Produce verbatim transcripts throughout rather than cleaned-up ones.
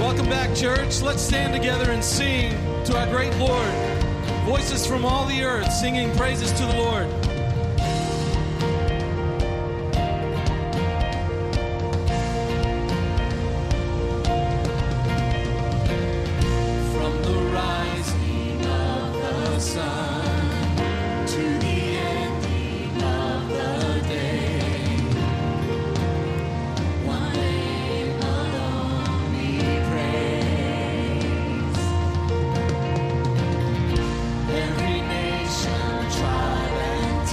Welcome back, church. Let's stand together and sing to our great Lord. Voices from all the earth singing praises to the Lord. From the rising of the sun to the ending of the day, one name alone we praise. Every nation, tribe, and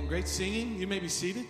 Amen. Great singing. You may be seated.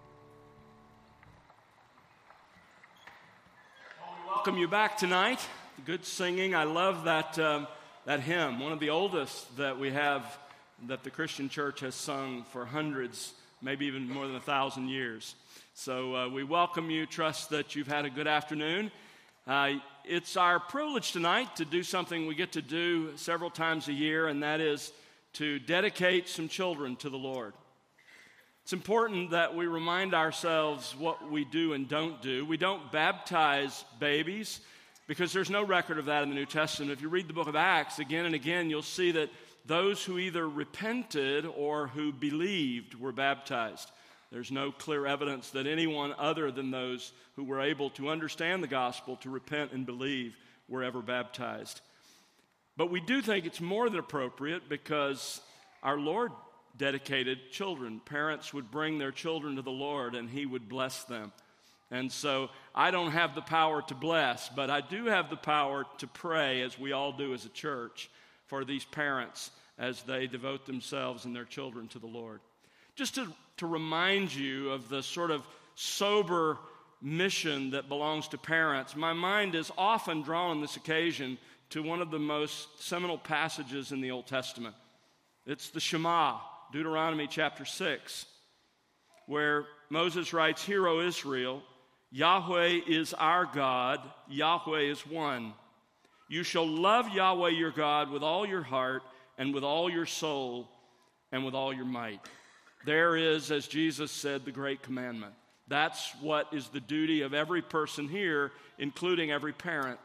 Welcome you back tonight. Good singing. I love that um, that hymn, one of the oldest that we have, that the Christian church has sung for hundreds, maybe even more than a thousand years. So uh, we welcome you. Trust that you've had a good afternoon. Uh, it's our privilege tonight to do something we get to do several times a year, and that is to dedicate some children to the Lord. It's important that we remind ourselves what we do and don't do. We don't baptize babies because there's no record of that in the New Testament. If you read the book of Acts again and again, you'll see that those who either repented or who believed were baptized. There's no clear evidence that anyone other than those who were able to understand the gospel, to repent and believe, were ever baptized. But we do think it's more than appropriate because our Lord dedicated children. Parents would bring their children to the Lord and He would bless them. And so I don't have the power to bless, but I do have the power to pray, as we all do as a church, for these parents as they devote themselves and their children to the Lord. Just to, to remind you of the sort of sober mission that belongs to parents, my mind is often drawn on this occasion to one of the most seminal passages in the Old Testament. It's the Shema, Deuteronomy chapter six, where Moses writes, "Hear, O Israel, Yahweh is our God, Yahweh is one. You shall love Yahweh your God with all your heart and with all your soul and with all your might." There is, as Jesus said, the great commandment. That's what is the duty of every person here, including every parent.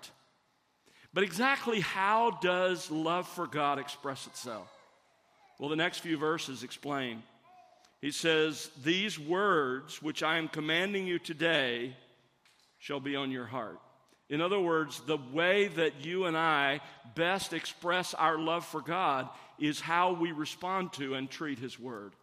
But exactly how does love for God express itself? Well, the next few verses explain. He says, "These words which I am commanding you today shall be on your heart." In other words, the way that you and I best express our love for God is how we respond to and treat His word.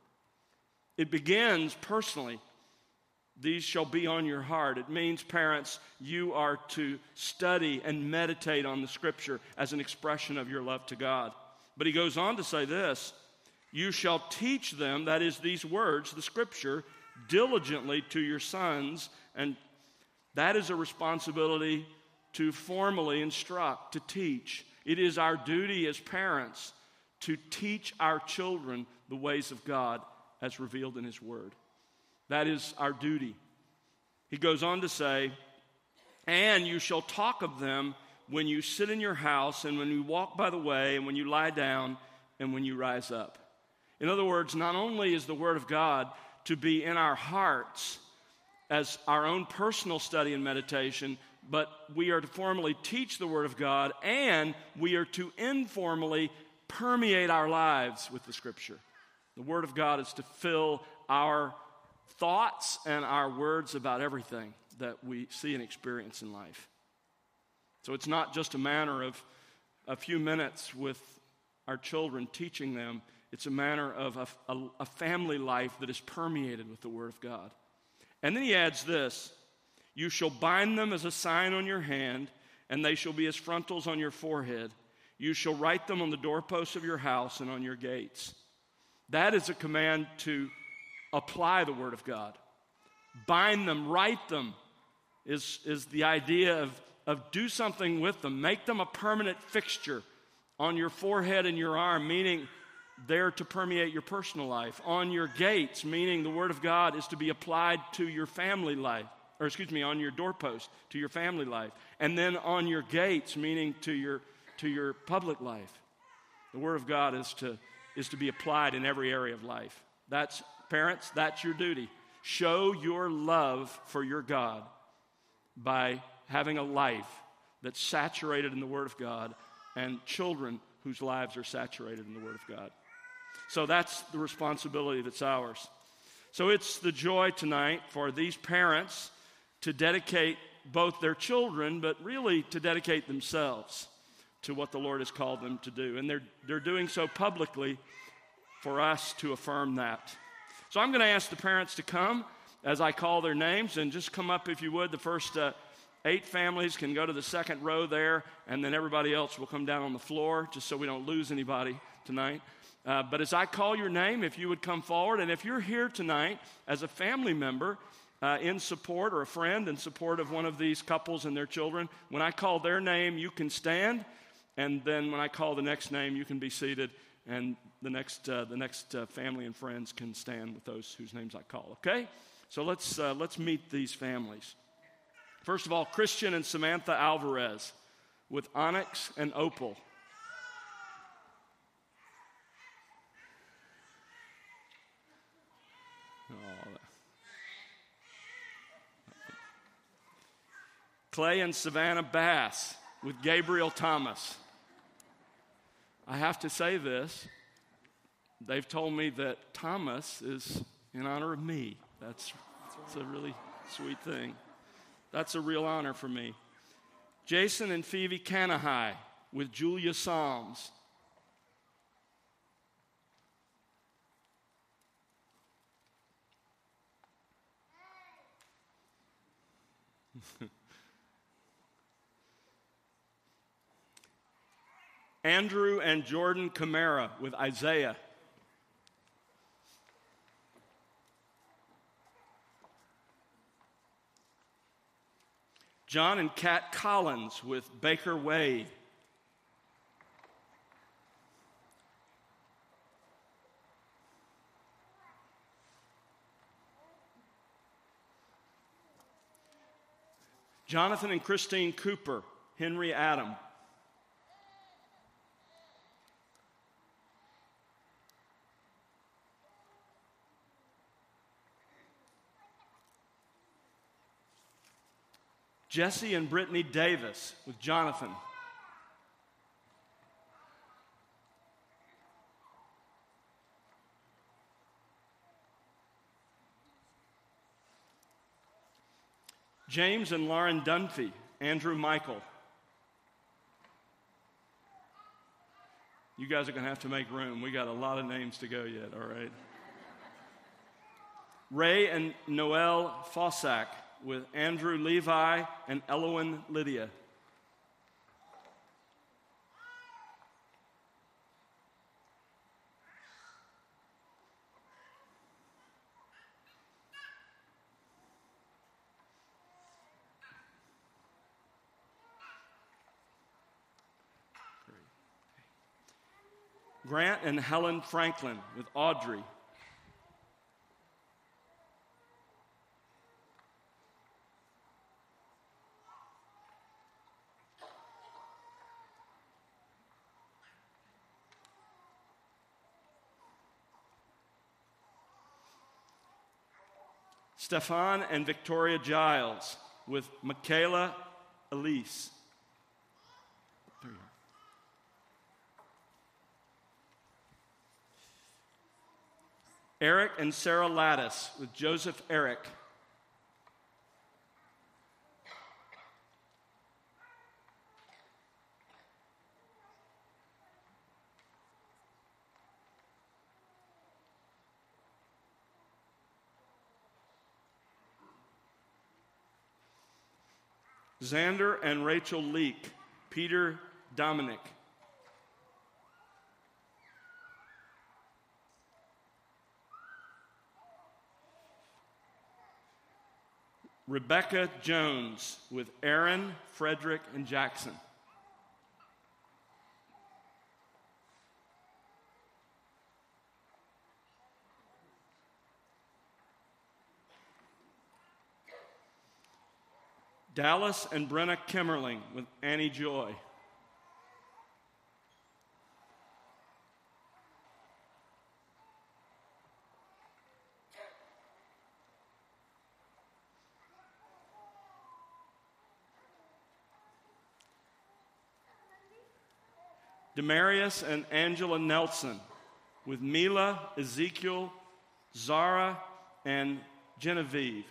It begins personally. These shall be on your heart. It means, parents, you are to study and meditate on the Scripture as an expression of your love to God. But he goes on to say this, "You shall teach them," that is, these words, the Scripture, "diligently to your sons," and that is a responsibility to formally instruct, to teach. It is our duty as parents to teach our children the ways of God as revealed in His Word. That is our duty. He goes on to say, "And you shall talk of them when you sit in your house and when you walk by the way and when you lie down and when you rise up." In other words, not only is the Word of God to be in our hearts as our own personal study and meditation, but we are to formally teach the Word of God, and we are to informally permeate our lives with the Scripture. The Word of God is to fill our thoughts and our words about everything that we see and experience in life. So it's not just a matter of a few minutes with our children teaching them. It's a matter of a, a, a family life that is permeated with the Word of God. And then he adds this, "You shall bind them as a sign on your hand, and they shall be as frontals on your forehead. You shall write them on the doorposts of your house and on your gates." That is a command to apply the Word of God. Bind them, write them, is, is the idea of, of do something with them. Make them a permanent fixture on your forehead and your arm, meaning they're to permeate your personal life. On your gates, meaning the Word of God is to be applied to your family life. Or excuse me, on your doorpost, to your family life. And then on your gates, meaning to your, to your public life. The Word of God is to, is to be applied in every area of life. That's Parents, that's your duty. Show your love for your God by having a life that's saturated in the Word of God and children whose lives are saturated in the Word of God. So that's the responsibility that's ours. So it's the joy tonight for these parents to dedicate both their children, but really to dedicate themselves to what the Lord has called them to do. And they're, they're doing so publicly for us to affirm that. So I'm going to ask the parents to come as I call their names, and just come up if you would. The first uh, eight families can go to the second row there, and then everybody else will come down on the floor just so we don't lose anybody tonight. Uh, but as I call your name, if you would come forward, and if you're here tonight as a family member uh, in support, or a friend in support of one of these couples and their children, when I call their name, you can stand, and then when I call the next name, you can be seated, and the next uh, the next uh, family and friends can stand with those whose names I call. Okay, so let's uh, let's meet these families. First of all, Christian and Samantha Alvarez with Onyx and Opal. Clay and Savannah Bass with Gabriel Thomas. I have to say this. They've told me that Thomas is in honor of me. That's, that's a really sweet thing. That's a real honor for me. Jason and Phoebe Canahai with Julia Psalms. Andrew and Jordan Camara with Isaiah. John and Kat Collins with Baker Wade. Jonathan and Christine Cooper, Henry Adam. Jesse and Brittany Davis with Jonathan. James and Lauren Dunphy, Andrew Michael. You guys are going to have to make room. We got a lot of names to go yet, all right? Ray and Noel Fossack with Andrew Levi and Elowen Lydia. Grant and Helen Franklin with Audrey. Stefan and Victoria Giles with Michaela Elise. There you are. Eric and Sarah Lattis with Joseph Eric. Xander and Rachel Leak, Peter Dominic. Rebecca Jones with Aaron, Frederick, and Jackson. Dallas and Brenna Kimmerling with Annie Joy. Demarius and Angela Nelson with Mila, Ezekiel, Zara, and Genevieve.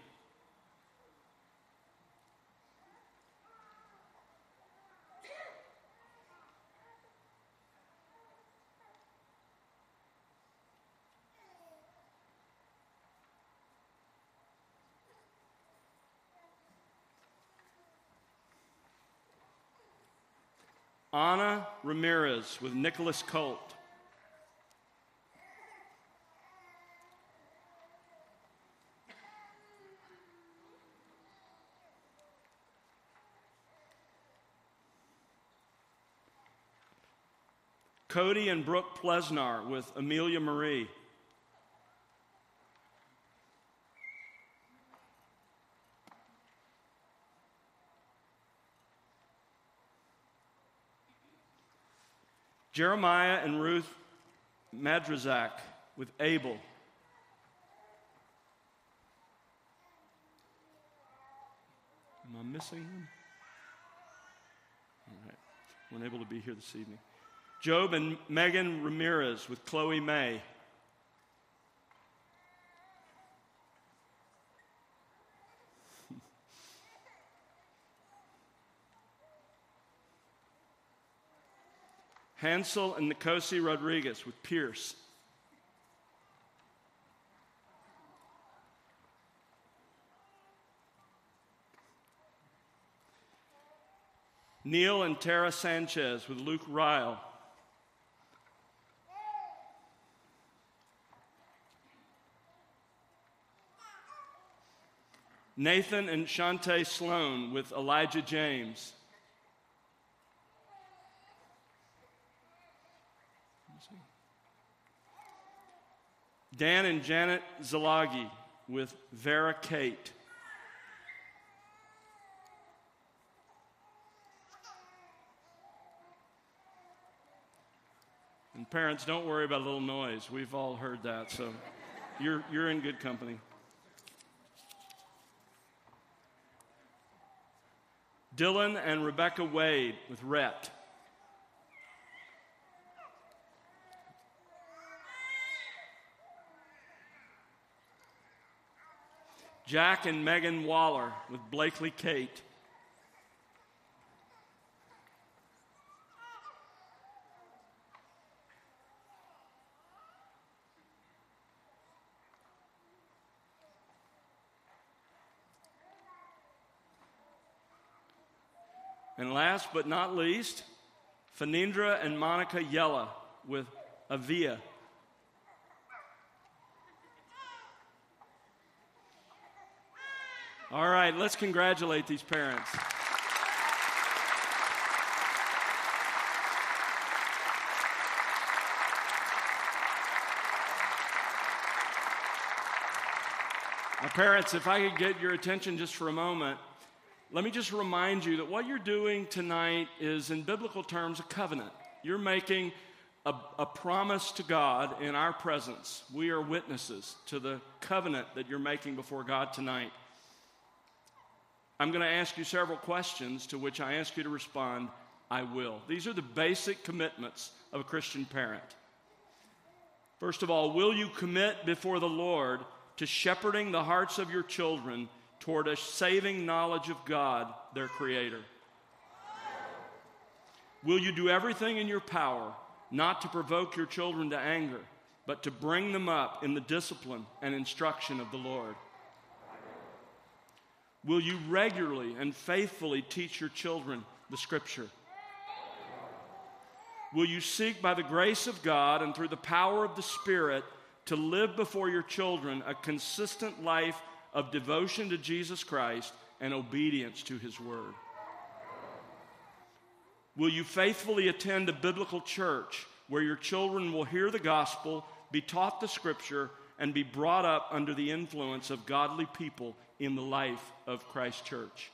Anna Ramirez with Nicholas Colt. Cody and Brooke Plesnar with Amelia Marie. Jeremiah and Ruth Madrazak with Abel. Am I missing one? All right. We're unable to be here this evening. Job and Megan Ramirez with Chloe May. Hansel and Nikosi Rodriguez with Pierce. Neil and Tara Sanchez with Luke Ryle. Nathan and Shante Sloan with Elijah James. Dan and Janet Zalagi with Vera Kate. And parents, don't worry about a little noise. We've all heard that, so you're, you're in good company. Dylan and Rebecca Wade with Rhett. Jack and Megan Waller with Blakely Kate. And last but not least, Fanindra and Monica Yella with Avia. All right, let's congratulate these parents. Now, parents, if I could get your attention just for a moment, let me just remind you that what you're doing tonight is, in biblical terms, a covenant. You're making a, a promise to God in our presence. We are witnesses to the covenant that you're making before God tonight. I'm going to ask you several questions to which I ask you to respond, I will. These are the basic commitments of a Christian parent. First of all, will you commit before the Lord to shepherding the hearts of your children toward a saving knowledge of God, their Creator? Will you do everything in your power not to provoke your children to anger, but to bring them up in the discipline and instruction of the Lord? Will you regularly and faithfully teach your children the Scripture? Will you seek by the grace of God and through the power of the Spirit to live before your children a consistent life of devotion to Jesus Christ and obedience to His Word? Will you faithfully attend a biblical church where your children will hear the gospel, be taught the Scripture, and be brought up under the influence of godly people in the life of Christ Church?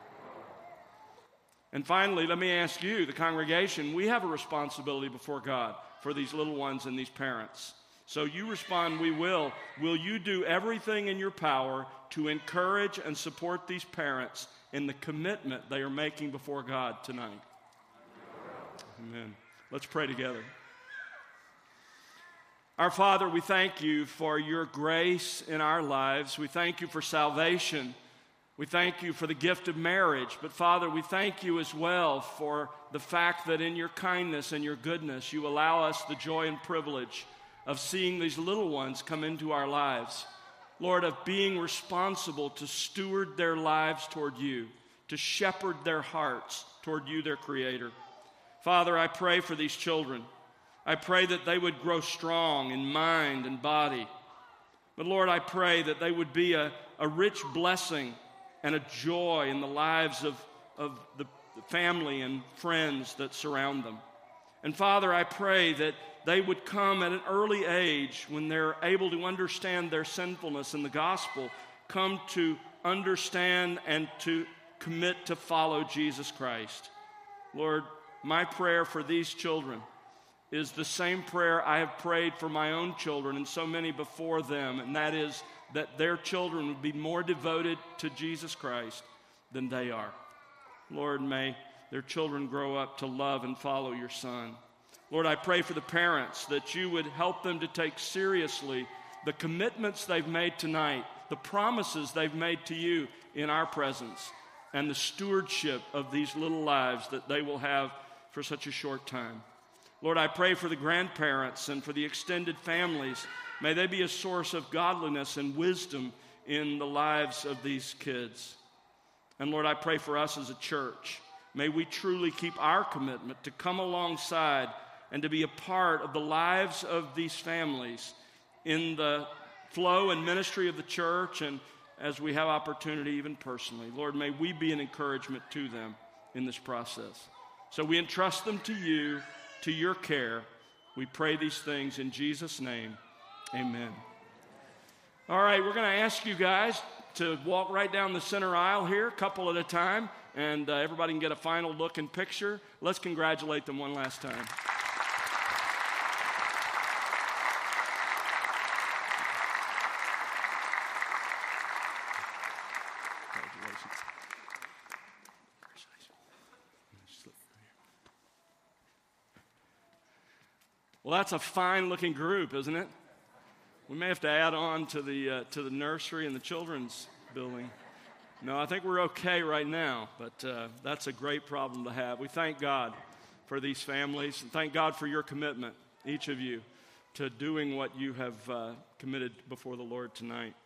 And finally, let me ask you, the congregation, we have a responsibility before God for these little ones and these parents. So you respond, we will. Will you do everything in your power to encourage and support these parents in the commitment they are making before God tonight? Amen. Let's pray together. Our Father, we thank you for your grace in our lives. We thank you for salvation. We thank you for the gift of marriage. But Father, we thank you as well for the fact that in your kindness and your goodness, you allow us the joy and privilege of seeing these little ones come into our lives. Lord, of being responsible to steward their lives toward you, to shepherd their hearts toward you, their Creator. Father, I pray for these children. I pray that they would grow strong in mind and body. But Lord, I pray that they would be a, a rich blessing and a joy in the lives of, of the family and friends that surround them. And Father, I pray that they would come at an early age when they're able to understand their sinfulness in the gospel, come to understand and to commit to follow Jesus Christ. Lord, my prayer for these children is the same prayer I have prayed for my own children and so many before them, and that is that their children would be more devoted to Jesus Christ than they are. Lord, may their children grow up to love and follow your Son. Lord, I pray for the parents that you would help them to take seriously the commitments they've made tonight, the promises they've made to you in our presence, and the stewardship of these little lives that they will have for such a short time. Lord, I pray for the grandparents and for the extended families. May they be a source of godliness and wisdom in the lives of these kids. And Lord, I pray for us as a church. May we truly keep our commitment to come alongside and to be a part of the lives of these families in the flow and ministry of the church, and as we have opportunity even personally. Lord, may we be an encouragement to them in this process. So we entrust them to you, to your care. We pray these things in Jesus' name. Amen. All right, we're going to ask you guys to walk right down the center aisle here, a couple at a time, and uh, everybody can get a final look and picture. Let's congratulate them one last time. Well, that's a fine-looking group, isn't it? We may have to add on to the uh, to the nursery and the children's building. No, I think we're okay right now, but uh, that's a great problem to have. We thank God for these families, and thank God for your commitment, each of you, to doing what you have uh, committed before the Lord tonight.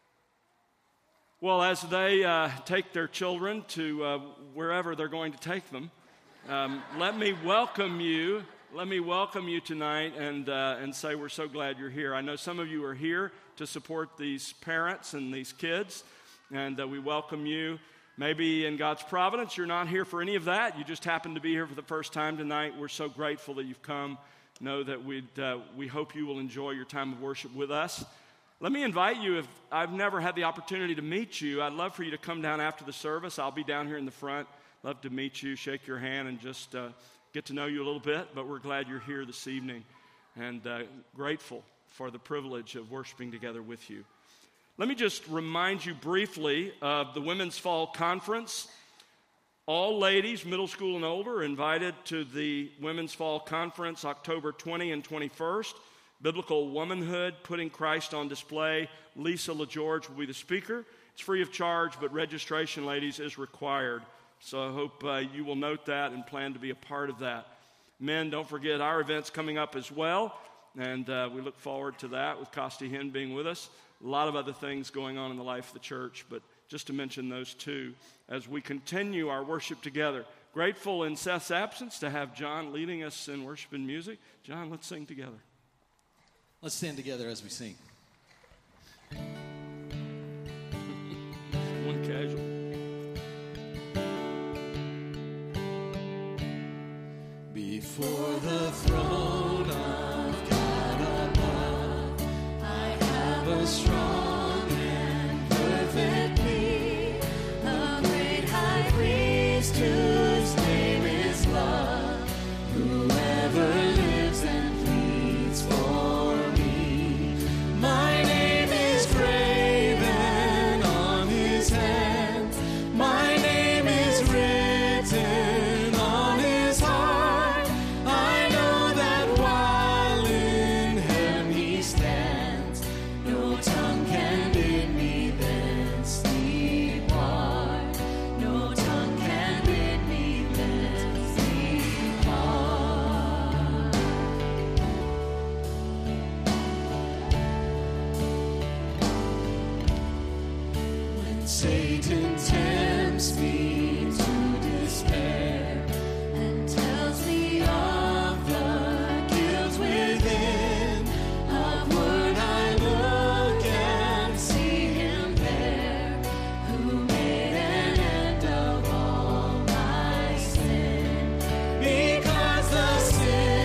Well, as they uh, take their children to uh, wherever they're going to take them, um, let me welcome you. Let me welcome you tonight and uh, and say we're so glad you're here. I know some of you are here to support these parents and these kids, and uh, we welcome you. Maybe in God's providence you're not here for any of that. You just happen to be here for the first time tonight. We're so grateful that you've come. Know that we'd, uh, we hope you will enjoy your time of worship with us. Let me invite you, if I've never had the opportunity to meet you, I'd love for you to come down after the service. I'll be down here in the front. Love to meet you, shake your hand, and just uh, get to know you a little bit, but we're glad you're here this evening and uh, grateful for the privilege of worshiping together with you. Let me just remind you briefly of the Women's Fall Conference. All ladies, middle school and older, are invited to the Women's Fall Conference October twentieth and twenty-first. Biblical Womanhood, Putting Christ on Display. Lisa LaGeorge will be the speaker. It's free of charge, but registration, ladies, is required. So I hope uh, you will note that and plan to be a part of that. Men, don't forget our event's coming up as well, and uh, we look forward to that with Costi Hinn being with us. A lot of other things going on in the life of the church, but just to mention those two as we continue our worship together. Grateful in Seth's absence to have John leading us in worship and music. John, let's sing together. Let's stand together as we sing. One casual. Before the throne of God above, I have a strong and perfect plea, a great high priest whose name is love, whoever lives and pleads for me. My name is graven on his hand, my name is written on his heart. I know that while in heaven he stands, no tongue can bid me thence depart. No tongue can bid me thence depart. When Satan tempts me to despair and tells me of the guilt within, upward I look and see him there, who made an end of all my sin. Because the sin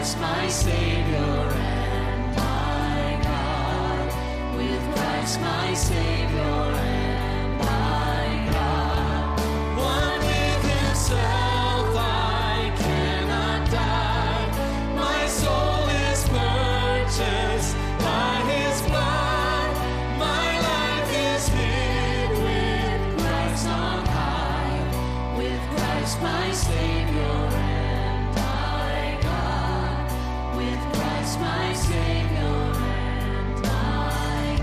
Christ my Savior and my God, with Christ my Savior and my God, one with Himself I cannot die, my soul is purchased by His blood, my life is hid with Christ on high, with Christ my Savior and my God, with Christ my Savior and my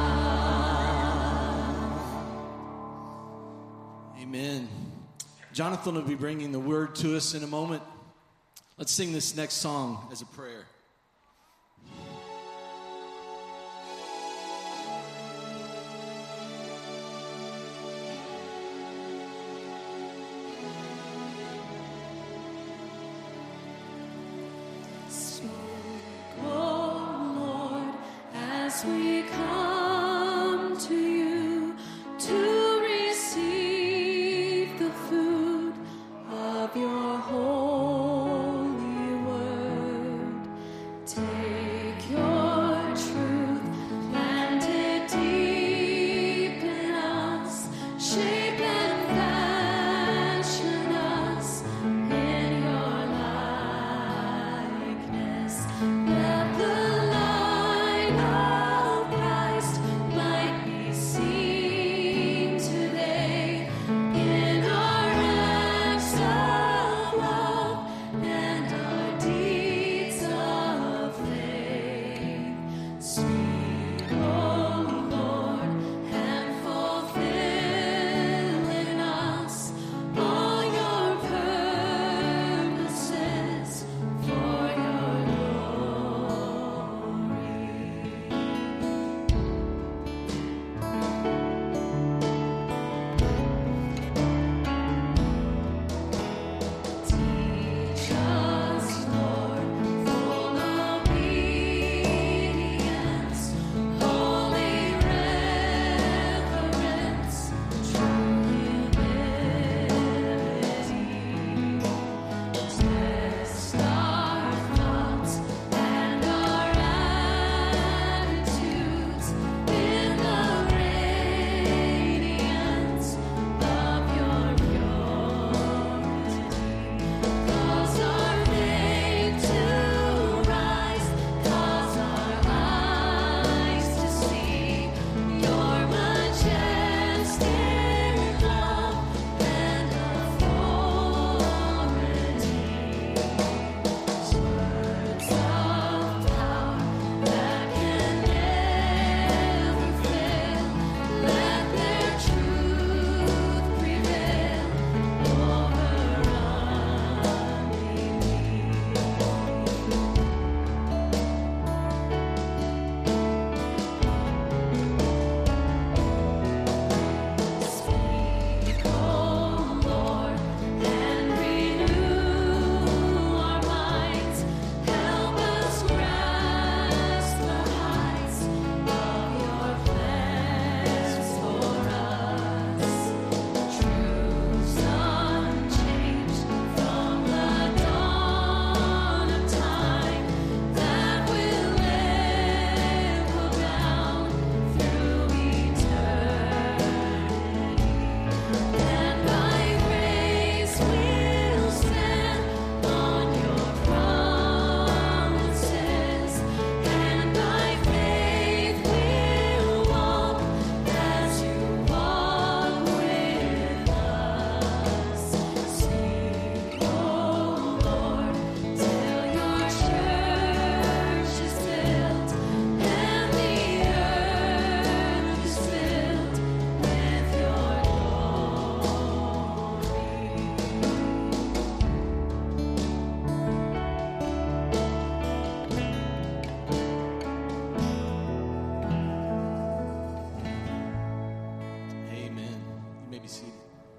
God. Amen. Jonathan will be bringing the word to us in a moment. Let's sing this next song as a prayer. Oh Lord, as we come to you to receive the food of your holy word, take your truth, plant it deep in us, shape and fashion us in your likeness. Let the light of Christ might be seen today in our acts of love and our deeds of faith. Speak, O Lord, and fulfill in us all your purposes for your glory. Teach us, Lord, full obedience, holy reverence, true humility. Test our thoughts and our attitudes in the radiance of your purity. Cause our faith to rise, cause our eyes to see your majestic love and authority. Words of power that can never fail, let their truth prevail over Speak, O Lord, and renew our minds. Help us grasp the heights of your plans for us. Truths unchanged from the dawn of time that will echo down through eternity. And by grace we'll stand on your promises, and by faith we'll walk as you walk with us. Speak, O Lord, till your church is built and the earth is filled with your Amen. You may be seated.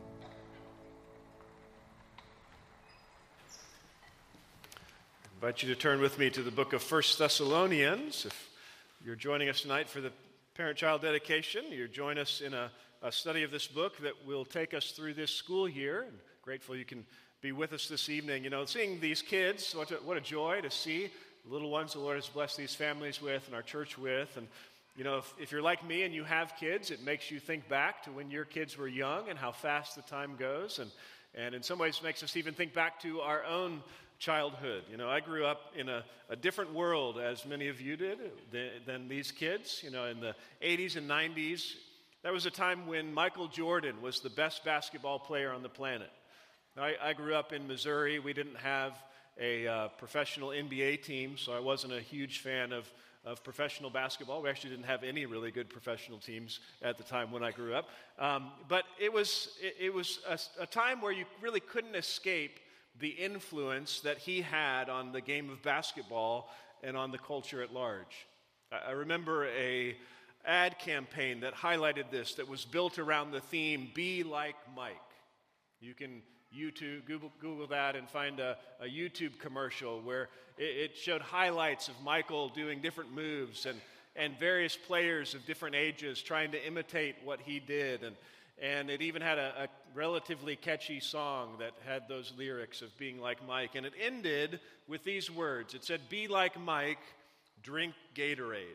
I invite you to turn with me to the book of First Thessalonians. If you're joining us tonight for the parent-child dedication, you join us in a a study of this book that will take us through this school year. And grateful you can be with us this evening. You know, seeing these kids, what a, what a joy to see the little ones the Lord has blessed these families with and our church with. And, you know, if, if you're like me and you have kids, it makes you think back to when your kids were young and how fast the time goes. And, and in some ways makes us even think back to our own childhood. You know, I grew up in a, a different world, as many of you did, than, than these kids. You know, in the eighties and nineties, that was a time when Michael Jordan was the best basketball player on the planet. I, I grew up in Missouri. We didn't have a uh, professional N B A team, so I wasn't a huge fan of, of professional basketball. We actually didn't have any really good professional teams at the time when I grew up. Um, but it was, it, it was a, a time where you really couldn't escape the influence that he had on the game of basketball and on the culture at large. I, I remember a ad campaign that highlighted this, that was built around the theme, "Be Like Mike." You can YouTube, Google, Google that and find a, a YouTube commercial where it, it showed highlights of Michael doing different moves and, and various players of different ages trying to imitate what he did. And, and it even had a, a relatively catchy song that had those lyrics of being like Mike. And it ended with these words. It said, "Be like Mike, drink Gatorade."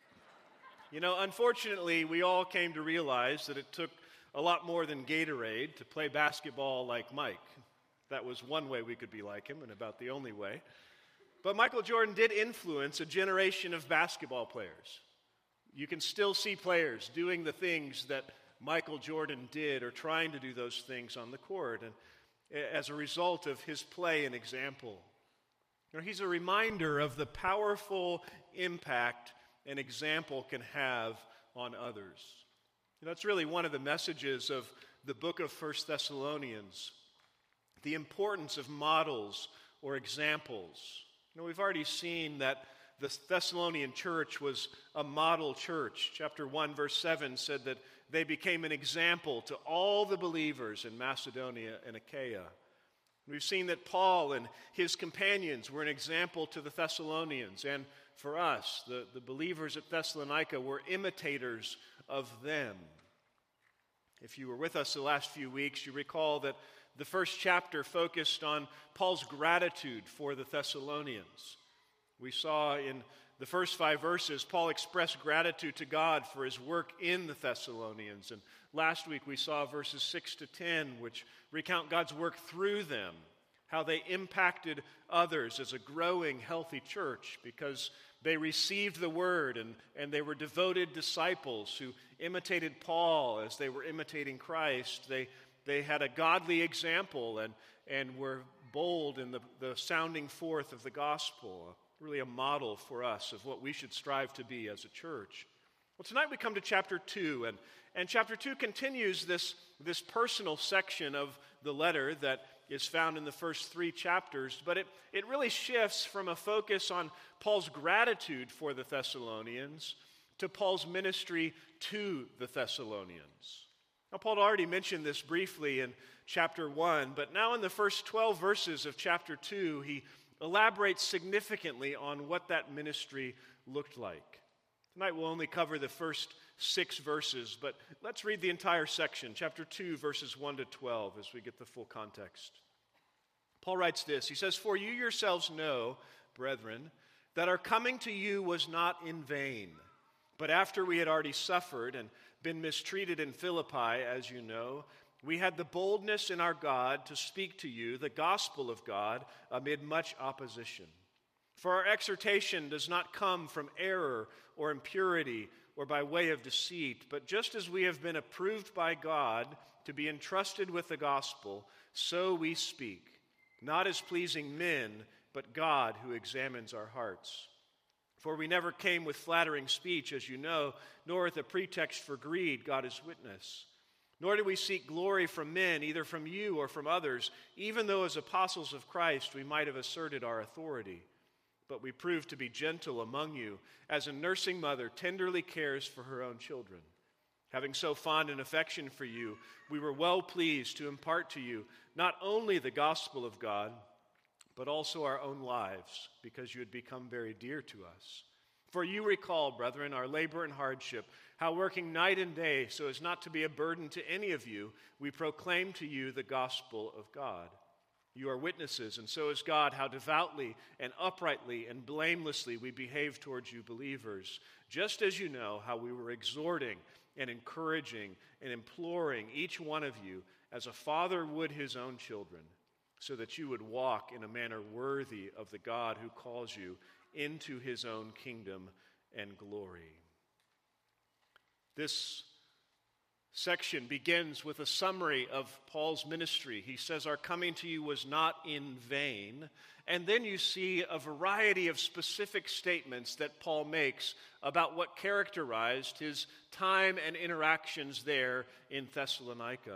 You know, unfortunately, we all came to realize that it took a lot more than Gatorade to play basketball like Mike. That was one way we could be like him, and about the only way. But Michael Jordan did influence a generation of basketball players. You can still see players doing the things that Michael Jordan did, or trying to do those things on the court, and as a result of his play and example. You know, he's a reminder of the powerful impact an example can have on others. That's really one of the messages of the book of First Thessalonians, the importance of models or examples. You know, we've already seen that the Thessalonian church was a model church. Chapter one, verse seven said that they became an example to all the believers in Macedonia and Achaia. We've seen that Paul and his companions were an example to the Thessalonians, and for us, the, the believers at Thessalonica, were imitators of them. If you were with us the last few weeks, you recall that the first chapter focused on Paul's gratitude for the Thessalonians. We saw in the first five verses, Paul expressed gratitude to God for his work in the Thessalonians. And last week we saw verses six to ten, which recount God's work through them, how they impacted others as a growing, healthy church because they received the word and, and they were devoted disciples who imitated Paul as they were imitating Christ. They, they had a godly example and, and were bold in the, the sounding forth of the gospel, really a model for us of what we should strive to be as a church. Well, tonight we come to chapter two, and, and chapter two continues this, this personal section of the letter that is found in the first three chapters, but it, it really shifts from a focus on Paul's gratitude for the Thessalonians to Paul's ministry to the Thessalonians. Now, Paul already mentioned this briefly in chapter one, but now in the first twelve verses of chapter two, he elaborates significantly on what that ministry looked like. Tonight we'll only cover the first six verses, but let's read the entire section, chapter two, verses one to twelve, as we get the full context. Paul writes this. He says, "For you yourselves know, brethren, that our coming to you was not in vain. But after we had already suffered and been mistreated in Philippi, as you know, we had the boldness in our God to speak to you the gospel of God amid much opposition. For our exhortation does not come from error or impurity or by way of deceit, but just as we have been approved by God to be entrusted with the gospel, so we speak, not as pleasing men, but God who examines our hearts. For we never came with flattering speech, as you know, nor with a pretext for greed, God is witness. Nor did we seek glory from men, either from you or from others, even though as apostles of Christ we might have asserted our authority. But we proved to be gentle among you, as a nursing mother tenderly cares for her own children. Having so fond an affection for you, we were well pleased to impart to you not only the gospel of God, but also our own lives, because you had become very dear to us. For you recall, brethren, our labor and hardship, how working night and day so as not to be a burden to any of you, we proclaim to you the gospel of God. You are witnesses, and so is God, how devoutly and uprightly and blamelessly we behave towards you believers, just as you know how we were exhorting and encouraging and imploring each one of you as a father would his own children, so that you would walk in a manner worthy of the God who calls you into his own kingdom and glory. This section begins with a summary of Paul's ministry. He says, our coming to you was not in vain. And then you see a variety of specific statements that Paul makes about what characterized his time and interactions there in Thessalonica.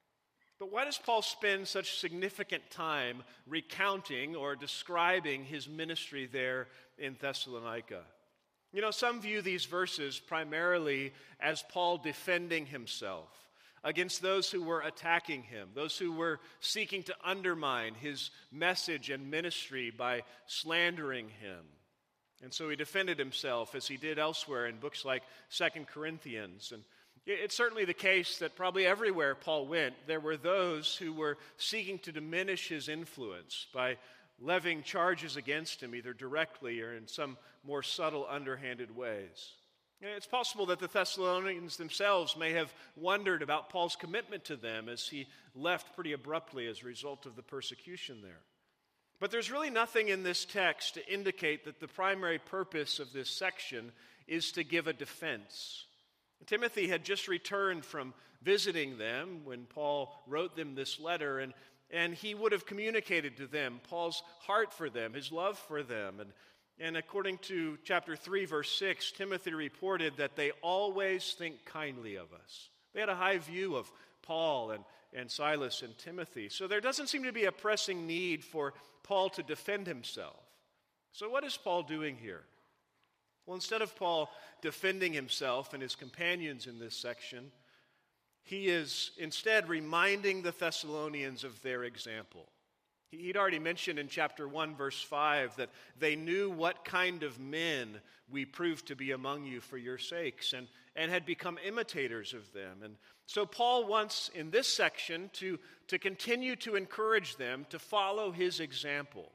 But why does Paul spend such significant time recounting or describing his ministry there in Thessalonica? You know, some view these verses primarily as Paul defending himself against those who were attacking him, those who were seeking to undermine his message and ministry by slandering him. And so he defended himself as he did elsewhere in books like Second Corinthians. And it's certainly the case that probably everywhere Paul went, there were those who were seeking to diminish his influence by levying charges against him, either directly or in some more subtle, underhanded ways. And it's possible that the Thessalonians themselves may have wondered about Paul's commitment to them as he left pretty abruptly as a result of the persecution there. But there's really nothing in this text to indicate that the primary purpose of this section is to give a defense. Timothy had just returned from visiting them when Paul wrote them this letter, and, and he would have communicated to them Paul's heart for them, his love for them. And, and according to chapter three, verse six, Timothy reported that they always think kindly of us. They had a high view of Paul and, and Silas and Timothy. So there doesn't seem to be a pressing need for Paul to defend himself. So what is Paul doing here? Well, instead of Paul defending himself and his companions in this section, he is instead reminding the Thessalonians of their example. He'd already mentioned in chapter one, verse five, that they knew what kind of men we proved to be among you for your sakes, and, and had become imitators of them. And so Paul wants, in this section, to, to continue to encourage them to follow his example.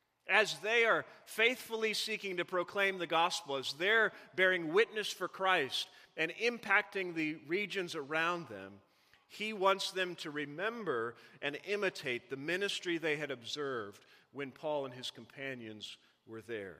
As they are faithfully seeking to proclaim the gospel, as they're bearing witness for Christ and impacting the regions around them, he wants them to remember and imitate the ministry they had observed when Paul and his companions were there.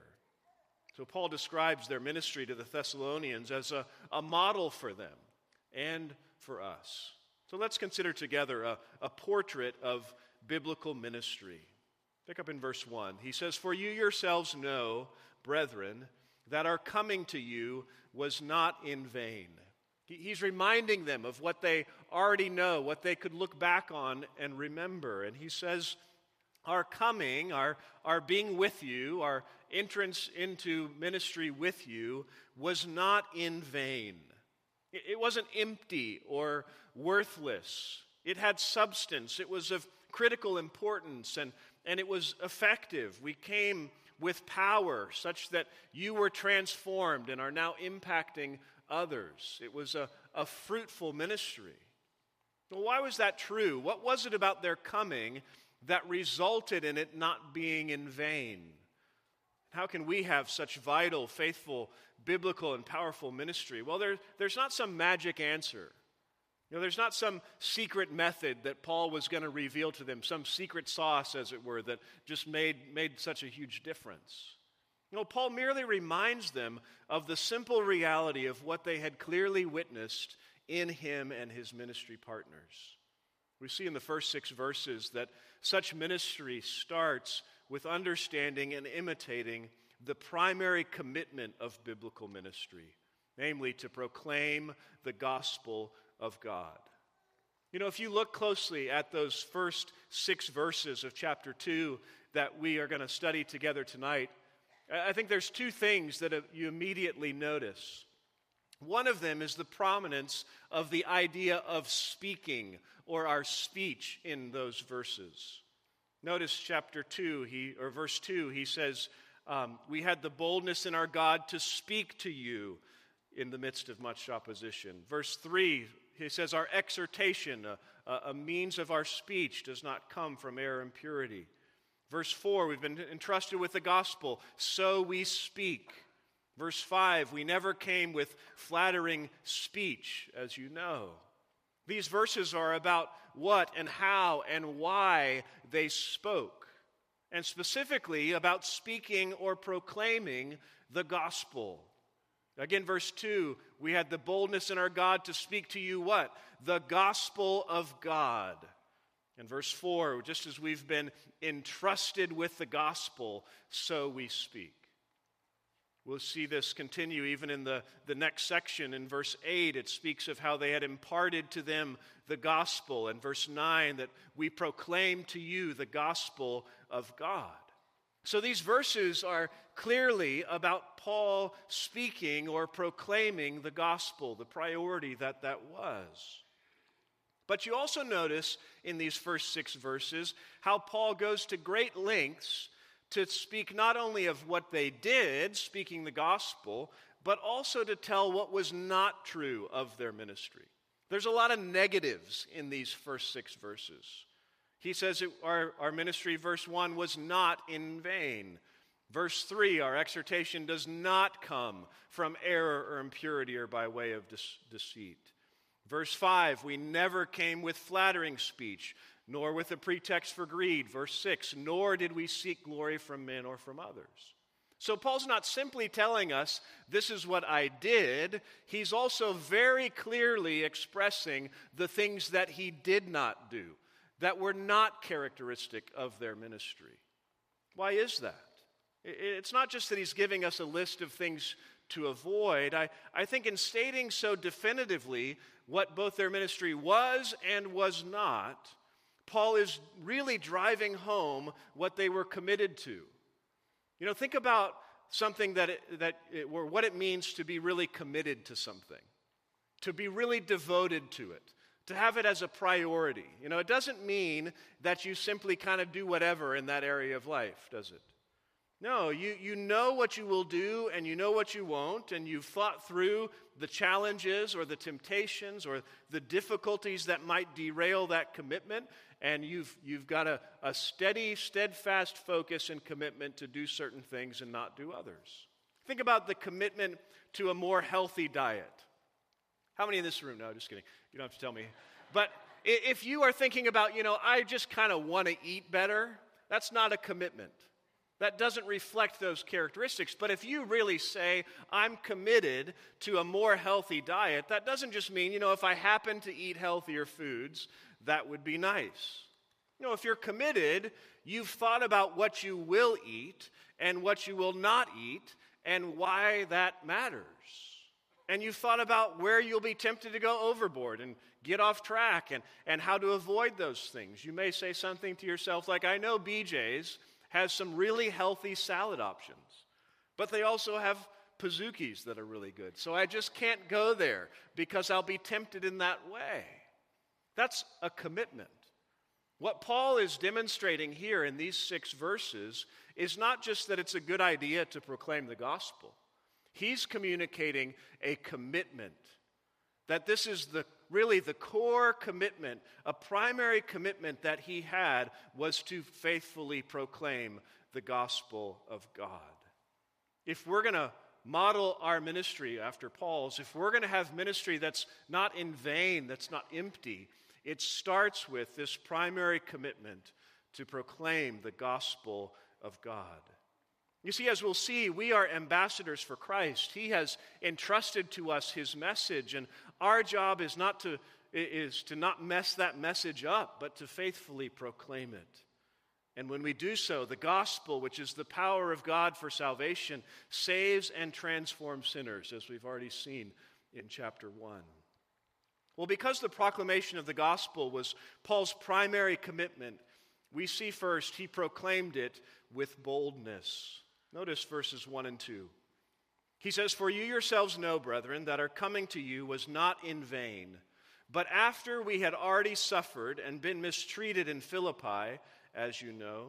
So Paul describes their ministry to the Thessalonians as a, a model for them and for us. So let's consider together a, a portrait of biblical ministry. Pick up in verse one. He says, "For you yourselves know, brethren, that our coming to you was not in vain." He's reminding them of what they already know, what they could look back on and remember. And he says, our coming, our, our being with you, our entrance into ministry with you was not in vain. It wasn't empty or worthless. It had substance. It was of critical importance, and, and it was effective. We came with power such that you were transformed and are now impacting others. It was a, a fruitful ministry. Well, why was that true? What was it about their coming that resulted in it not being in vain? How can we have such vital, faithful, biblical, and powerful ministry? Well, there, there's not some magic answer. You know, there's not some secret method that Paul was going to reveal to them, some secret sauce, as it were, that just made, made such a huge difference. You know, Paul merely reminds them of the simple reality of what they had clearly witnessed in him and his ministry partners. We see in the first six verses that such ministry starts with understanding and imitating the primary commitment of biblical ministry, namely to proclaim the gospel of God. You know, if you look closely at those first six verses of chapter two that we are going to study together tonight, I think there's two things that you immediately notice. One of them is the prominence of the idea of speaking or our speech in those verses. Notice chapter two, he or verse two, he says, um, we had the boldness in our God to speak to you in the midst of much opposition. Verse three, he says, our exhortation, a, a means of our speech, does not come from error and purity. Verse four, we've been entrusted with the gospel, so we speak. Verse five, we never came with flattering speech, as you know. These verses are about what and how and why they spoke, and specifically about speaking or proclaiming the gospel. Again, verse two, we had the boldness in our God to speak to you what? The gospel of God. And verse four, just as we've been entrusted with the gospel, so we speak. We'll see this continue even in the, the next section. In verse eight, it speaks of how they had imparted to them the gospel. And verse nine, that we proclaim to you the gospel of God. So these verses are clearly about Paul speaking or proclaiming the gospel, the priority that that was. But you also notice in these first six verses how Paul goes to great lengths to speak not only of what they did, speaking the gospel, but also to tell what was not true of their ministry. There's a lot of negatives in these first six verses. He says it, our, our ministry, verse one, was not in vain. Verse three, our exhortation does not come from error or impurity or by way of dis- deceit. Verse five, we never came with flattering speech, nor with a pretext for greed. Verse six, nor did we seek glory from men or from others. So Paul's not simply telling us, this is what I did. He's also very clearly expressing the things that he did not do, that were not characteristic of their ministry. Why is that? It's not just that he's giving us a list of things to avoid. I, I think in stating so definitively what both their ministry was and was not, Paul is really driving home what they were committed to. You know, think about something that it, that it, or what it means to be really committed to something, to be really devoted to it, to have it as a priority. You know, it doesn't mean that you simply kind of do whatever in that area of life, does it? No, you, you know what you will do and you know what you won't, and you've thought through the challenges or the temptations or the difficulties that might derail that commitment, and you've, you've got a, a steady, steadfast focus and commitment to do certain things and not do others. Think about the commitment to a more healthy diet. How many in this room? No, just kidding. You don't have to tell me. But if you are thinking about, you know, I just kind of want to eat better, that's not a commitment. That doesn't reflect those characteristics. But if you really say, I'm committed to a more healthy diet, that doesn't just mean, you know, if I happen to eat healthier foods, that would be nice. You know, if you're committed, you've thought about what you will eat and what you will not eat and why that matters. And you've thought about where you'll be tempted to go overboard and get off track and, and how to avoid those things. You may say something to yourself like, I know B J's has some really healthy salad options, but they also have Pizookies that are really good. So I just can't go there because I'll be tempted in that way. That's a commitment. What Paul is demonstrating here in these six verses is not just that it's a good idea to proclaim the gospel. He's communicating a commitment, that this is the really the core commitment, a primary commitment that he had was to faithfully proclaim the gospel of God. If we're going to model our ministry after Paul's, if we're going to have ministry that's not in vain, that's not empty, it starts with this primary commitment to proclaim the gospel of God. You see, as we'll see, we are ambassadors for Christ. He has entrusted to us his message, and our job is not to is to not mess that message up, but to faithfully proclaim it. And when we do so, the gospel, which is the power of God for salvation, saves and transforms sinners, as we've already seen in chapter one. Well, because the proclamation of the gospel was Paul's primary commitment, we see first he proclaimed it with boldness. Notice verses one and two. He says, For you yourselves know, brethren, that our coming to you was not in vain. But after we had already suffered and been mistreated in Philippi, as you know,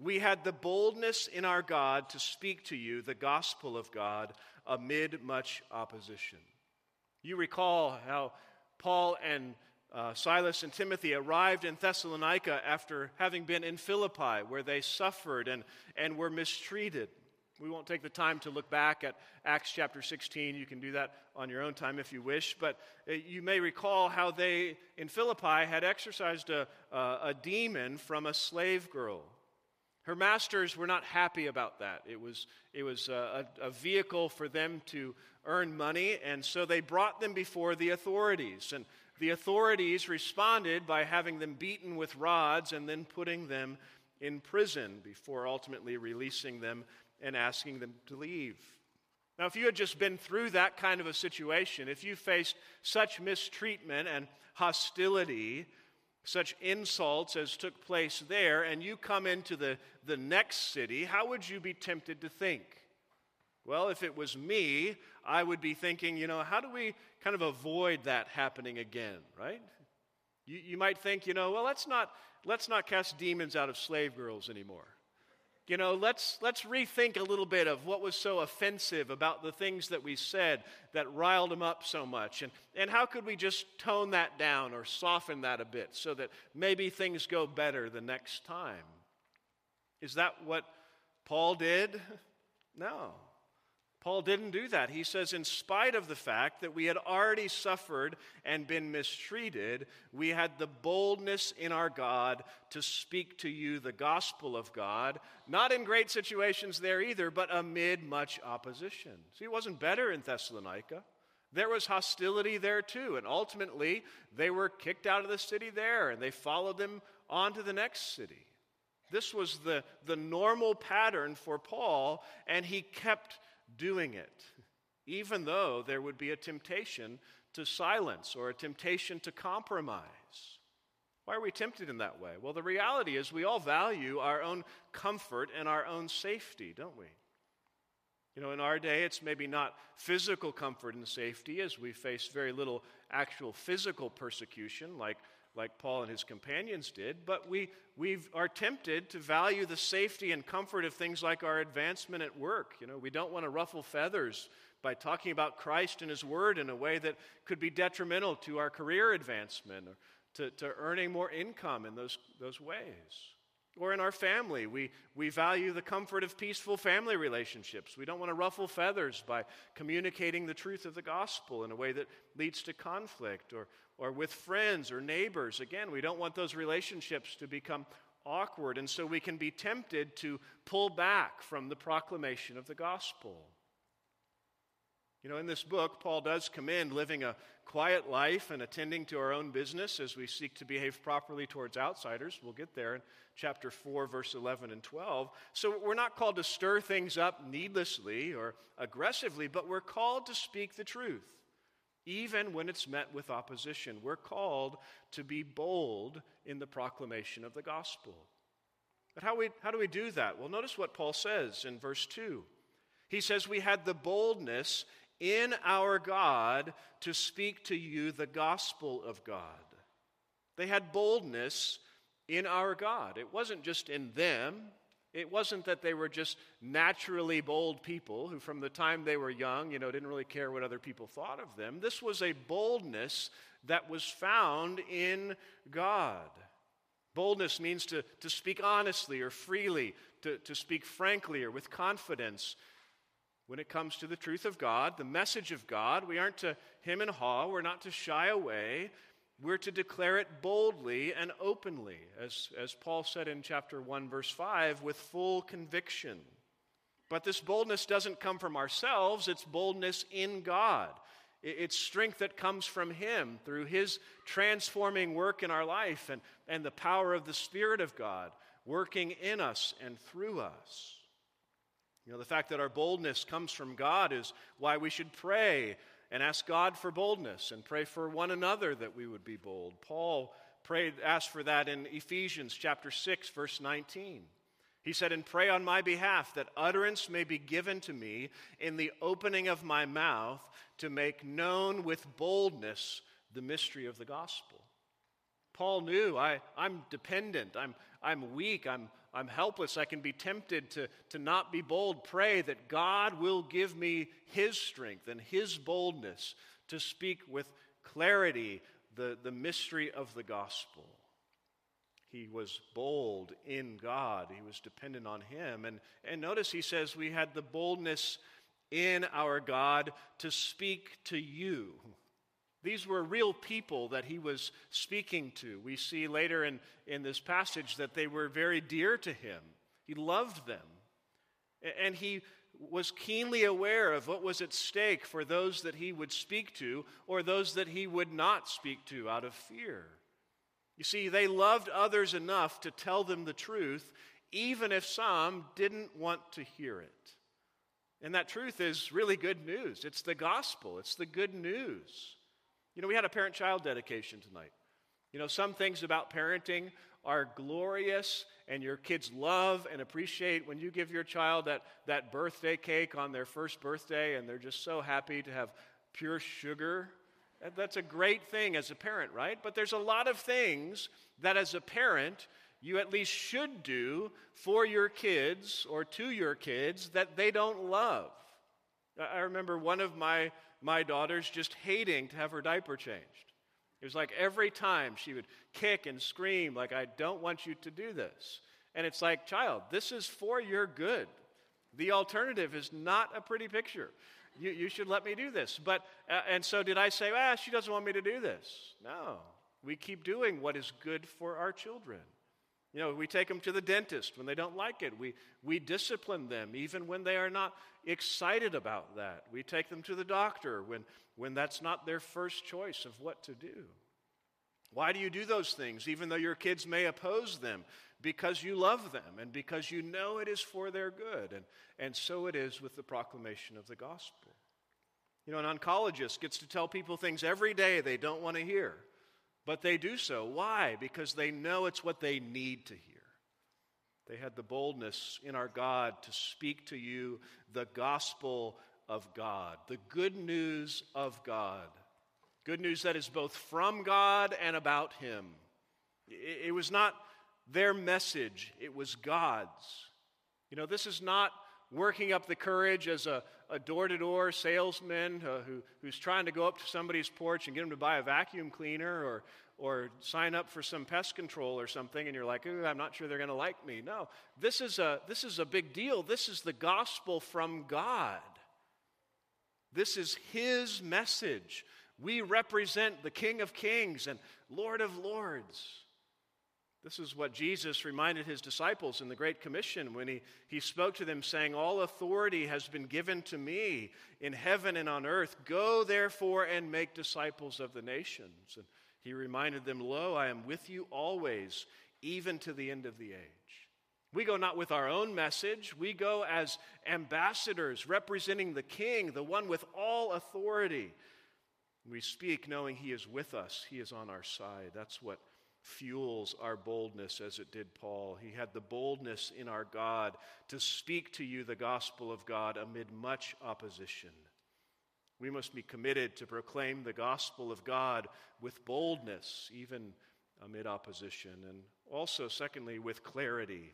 we had the boldness in our God to speak to you the gospel of God amid much opposition. You recall how Paul and uh, Silas and Timothy arrived in Thessalonica after having been in Philippi, where they suffered and, and were mistreated. We won't take the time to look back at Acts chapter sixteen. You can do that on your own time if you wish. But uh, you may recall how they, in Philippi, had exorcised a, a, a demon from a slave girl. Her masters were not happy about that. It was, it was a, a vehicle for them to earn money, and so they brought them before the authorities. And the authorities responded by having them beaten with rods and then putting them in prison before ultimately releasing them and asking them to leave. Now, if you had just been through that kind of a situation, if you faced such mistreatment and hostility, such insults as took place there, and you come into the, the next city, how would you be tempted to think? Well, if it was me, I would be thinking, you know, how do we kind of avoid that happening again, right? You, you might think, you know, well, let's not, let's not cast demons out of slave girls anymore. You know, let's let's rethink a little bit of what was so offensive about the things that we said that riled them up so much. And, and how could we just tone that down or soften that a bit so that maybe things go better the next time? Is that what Paul did? No. Paul didn't do that. He says, in spite of the fact that we had already suffered and been mistreated, we had the boldness in our God to speak to you the gospel of God, not in great situations there either, but amid much opposition. See, it wasn't better in Thessalonica. There was hostility there too, and ultimately they were kicked out of the city there, and they followed them on to the next city. This was the, the normal pattern for Paul, and he kept doing it, even though there would be a temptation to silence or a temptation to compromise. Why are we tempted in that way? Well, the reality is we all value our own comfort and our own safety, don't we? You know, in our day, it's maybe not physical comfort and safety, as we face very little actual physical persecution like like Paul and his companions did, but we we are tempted to value the safety and comfort of things like our advancement at work. You know, we don't want to ruffle feathers by talking about Christ and his word in a way that could be detrimental to our career advancement or to, to earning more income in those, those ways. Or in our family, we, we value the comfort of peaceful family relationships. We don't want to ruffle feathers by communicating the truth of the gospel in a way that leads to conflict. Or, or with friends or neighbors, again, we don't want those relationships to become awkward, and so we can be tempted to pull back from the proclamation of the gospel. You know, in this book, Paul does commend living a quiet life and attending to our own business as we seek to behave properly towards outsiders. We'll get there in chapter four, verse eleven and twelve. So we're not called to stir things up needlessly or aggressively, but we're called to speak the truth, even when it's met with opposition. We're called to be bold in the proclamation of the gospel. But how, we, how do we do that? Well, notice what Paul says in verse two. He says, we had the boldness in our God to speak to you the gospel of God. They had boldness in our God. It wasn't just in them. It wasn't that they were just naturally bold people who from the time they were young, you know, didn't really care what other people thought of them. This was a boldness that was found in God. Boldness means to, to speak honestly or freely, to, to speak frankly or with confidence. When it comes to the truth of God, the message of God, we aren't to hem and haw, we're not to shy away, we're to declare it boldly and openly, as, as Paul said in chapter one, verse five, with full conviction. But this boldness doesn't come from ourselves, it's boldness in God. It's strength that comes from Him through His transforming work in our life and, and the power of the Spirit of God working in us and through us. You know, the fact that our boldness comes from God is why we should pray and ask God for boldness and pray for one another that we would be bold. Paul prayed, asked for that in Ephesians chapter six, verse nineteen. He said, and pray on my behalf that utterance may be given to me in the opening of my mouth to make known with boldness the mystery of the gospel. Paul knew I, I'm dependent, I'm, I'm weak, I'm I'm helpless. I can be tempted to, to not be bold. Pray that God will give me His strength and His boldness to speak with clarity the, the mystery of the gospel. He was bold in God. He was dependent on Him. And, and notice he says we had the boldness in our God to speak to you. These were real people that he was speaking to. We see later in, in this passage that they were very dear to him. He loved them. And he was keenly aware of what was at stake for those that he would speak to or those that he would not speak to out of fear. You see, they loved others enough to tell them the truth, even if some didn't want to hear it. And that truth is really good news. It's the gospel. It's the good news. You know, we had a parent-child dedication tonight. You know, some things about parenting are glorious, and your kids love and appreciate when you give your child that, that birthday cake on their first birthday, and they're just so happy to have pure sugar. That's a great thing as a parent, right? But there's a lot of things that as a parent you at least should do for your kids or to your kids that they don't love. I remember one of my, my daughters just hating to have her diaper changed. It was like every time she would kick and scream like, I don't want you to do this. And it's like, child, this is for your good. The alternative is not a pretty picture. You, you should let me do this. But, uh, and so did I say, ah, she doesn't want me to do this? No. We keep doing what is good for our children. You know, we take them to the dentist when they don't like it. We, we discipline them even when they are not excited about that. We take them to the doctor when, when that's not their first choice of what to do. Why do you do those things, even though your kids may oppose them? Because you love them and because you know it is for their good. And, and so it is with the proclamation of the gospel. You know, an oncologist gets to tell people things every day they don't want to hear. But they do so. Why? Because they know it's what they need to hear. They had the boldness in our God to speak to you the gospel of God, the good news of God. Good news that is both from God and about Him. It, it was not their message, it was God's. You know, this is not working up the courage as a, a door-to-door salesman uh, who, who's trying to go up to somebody's porch and get them to buy a vacuum cleaner or, or sign up for some pest control or something, and you're like, ooh, I'm not sure they're going to like me. No, this is a, this is a big deal. This is the gospel from God. This is His message. We represent the King of Kings and Lord of Lords. This is what Jesus reminded His disciples in the Great Commission when he, he spoke to them saying, all authority has been given to me in heaven and on earth. Go therefore and make disciples of the nations. And He reminded them, lo, I am with you always, even to the end of the age. We go not with our own message. We go as ambassadors representing the King, the one with all authority. We speak knowing He is with us. He is on our side. That's what fuels our boldness as it did Paul. He had the boldness in our God to speak to you the gospel of God amid much opposition. We must be committed to proclaim the gospel of God with boldness, even amid opposition, and also, secondly, with clarity.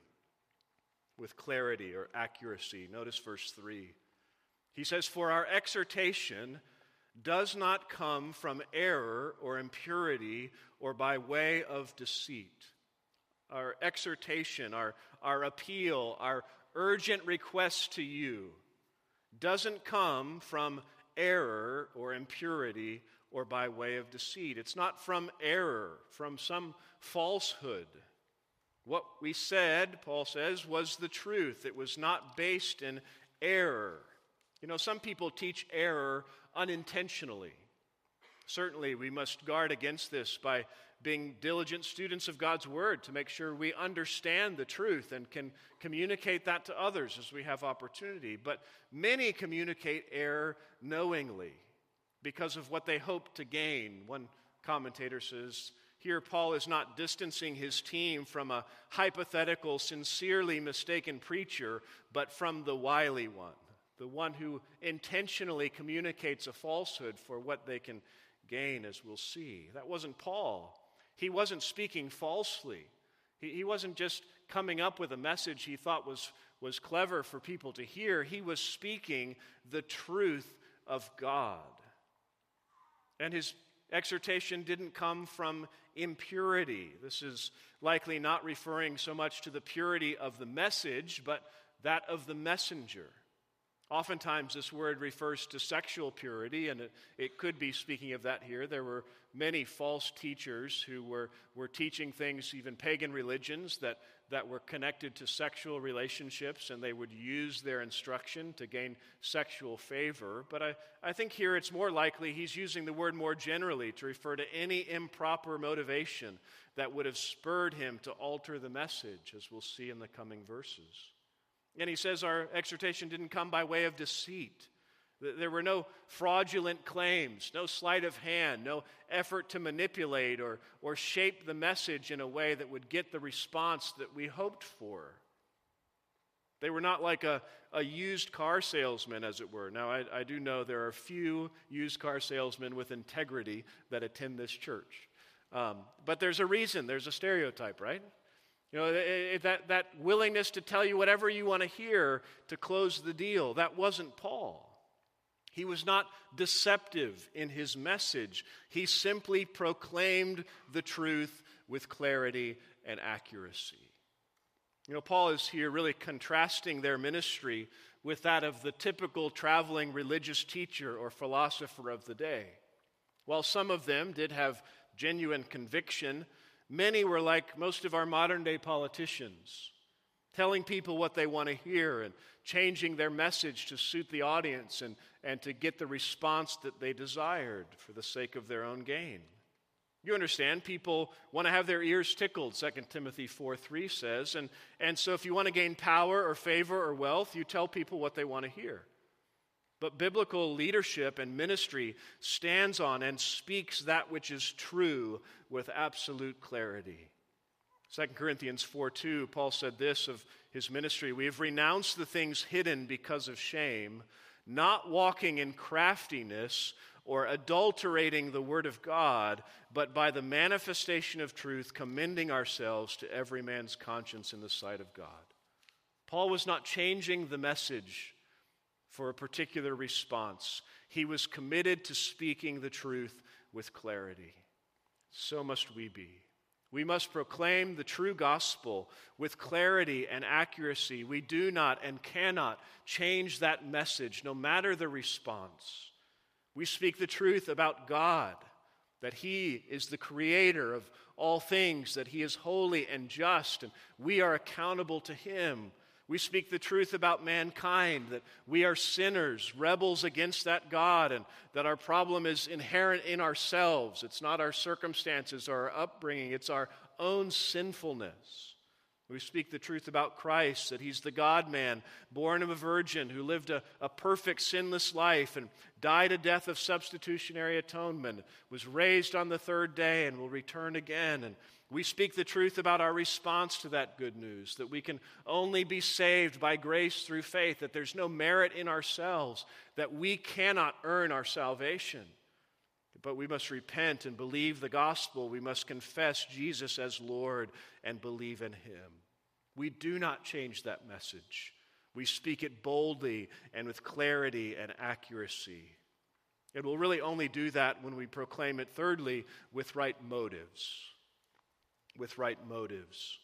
With clarity or accuracy. Notice verse three. He says, for our exhortation does not come from error or impurity or by way of deceit. Our exhortation, our, our appeal, our urgent request to you doesn't come from error or impurity or by way of deceit. It's not from error, from some falsehood. What we said, Paul says, was the truth. It was not based in error. You know, some people teach error unintentionally. Certainly, we must guard against this by being diligent students of God's Word to make sure we understand the truth and can communicate that to others as we have opportunity. But many communicate error knowingly because of what they hope to gain. One commentator says, here Paul is not distancing his team from a hypothetical, sincerely mistaken preacher, but from the wily one. The one who intentionally communicates a falsehood for what they can gain, as we'll see. That wasn't Paul. He wasn't speaking falsely. He, he wasn't just coming up with a message he thought was, was clever for people to hear. He was speaking the truth of God. And his exhortation didn't come from impurity. This is likely not referring so much to the purity of the message, but that of the messenger. Oftentimes this word refers to sexual purity, and it, it could be speaking of that here. There were many false teachers who were, were teaching things, even pagan religions, that, that were connected to sexual relationships, and they would use their instruction to gain sexual favor. But I, I think here it's more likely he's using the word more generally to refer to any improper motivation that would have spurred him to alter the message, as we'll see in the coming verses. And he says our exhortation didn't come by way of deceit. There were no fraudulent claims, no sleight of hand, no effort to manipulate or, or shape the message in a way that would get the response that we hoped for. They were not like a, a used car salesman, as it were. Now, I, I do know there are a few used car salesmen with integrity that attend this church. Um, but there's a reason, there's a stereotype, right? You know, that, that willingness to tell you whatever you want to hear to close the deal, that wasn't Paul. He was not deceptive in his message. He simply proclaimed the truth with clarity and accuracy. You know, Paul is here really contrasting their ministry with that of the typical traveling religious teacher or philosopher of the day. While some of them did have genuine conviction, many were like most of our modern-day politicians, telling people what they want to hear and changing their message to suit the audience and, and to get the response that they desired for the sake of their own gain. You understand, people want to have their ears tickled, Second Timothy four three says, and, and so if you want to gain power or favor or wealth, you tell people what they want to hear. But biblical leadership and ministry stands on and speaks that which is true with absolute clarity. Second Corinthians four two, Paul said this of his ministry, "We have renounced the things hidden because of shame, not walking in craftiness or adulterating the word of God, but by the manifestation of truth, commending ourselves to every man's conscience in the sight of God." Paul was not changing the message for a particular response. He was committed to speaking the truth with clarity. So must we be. We must proclaim the true gospel with clarity and accuracy. We do not and cannot change that message, no matter the response. We speak the truth about God, that He is the creator of all things, that He is holy and just, and we are accountable to Him. We speak the truth about mankind, that we are sinners, rebels against that God, and that our problem is inherent in ourselves. It's not our circumstances or our upbringing, it's our own sinfulness. We speak the truth about Christ, that He's the God-man, born of a virgin, who lived a, a perfect, sinless life and died a death of substitutionary atonement, was raised on the third day and will return again. And we speak the truth about our response to that good news, that we can only be saved by grace through faith, that there's no merit in ourselves, that we cannot earn our salvation. But we must repent and believe the gospel. We must confess Jesus as Lord and believe in Him. We do not change that message. We speak it boldly and with clarity and accuracy. And we'll really only do that when we proclaim it, thirdly, with right motives. With right motives.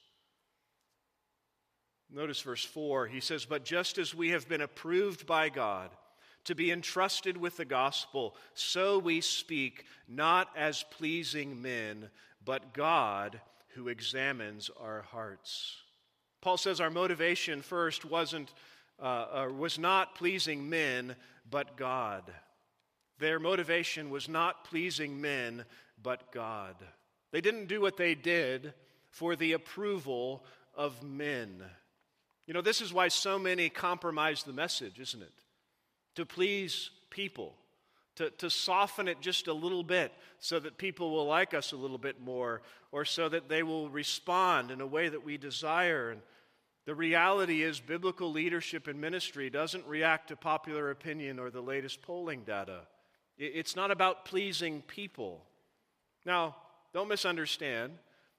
Notice verse four. He says, "But just as we have been approved by God to be entrusted with the gospel, so we speak, not as pleasing men, but God who examines our hearts." Paul says our motivation first wasn't, uh, or was not pleasing men, but God. Their motivation was not pleasing men, but God. They didn't do what they did for the approval of men. You know, this is why so many compromise the message, isn't it? To please people, to, to soften it just a little bit so that people will like us a little bit more, or so that they will respond in a way that we desire. And the reality is, biblical leadership and ministry doesn't react to popular opinion or the latest polling data. It's not about pleasing people. Now, don't misunderstand.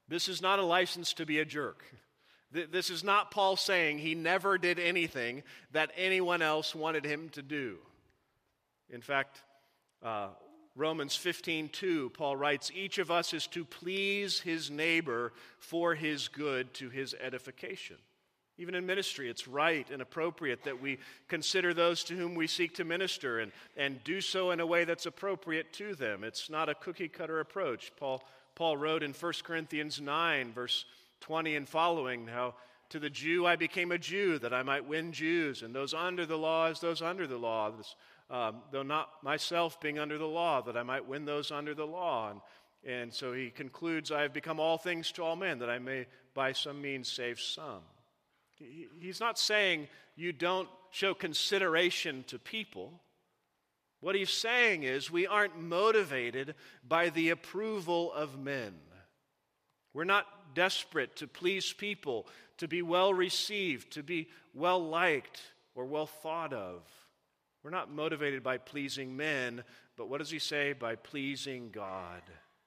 This is not a license to be a jerk. This is not Paul saying he never did anything that anyone else wanted him to do. In fact, uh, Romans fifteen two, Paul writes, each of us is to please his neighbor for his good to his edification. Even in ministry, it's right and appropriate that we consider those to whom we seek to minister and, and do so in a way that's appropriate to them. It's not a cookie-cutter approach. Paul, Paul wrote in First Corinthians nine, verse twenty and following, how to the Jew I became a Jew, that I might win Jews, and those under the law as those under the law, this, um, though not myself being under the law, that I might win those under the law. And, and so he concludes, I have become all things to all men, that I may by some means save some. He's not saying you don't show consideration to people. What he's saying is we aren't motivated by the approval of men. We're not desperate to please people, to be well received, to be well liked or well thought of. We're not motivated by pleasing men, but what does he say? By pleasing God.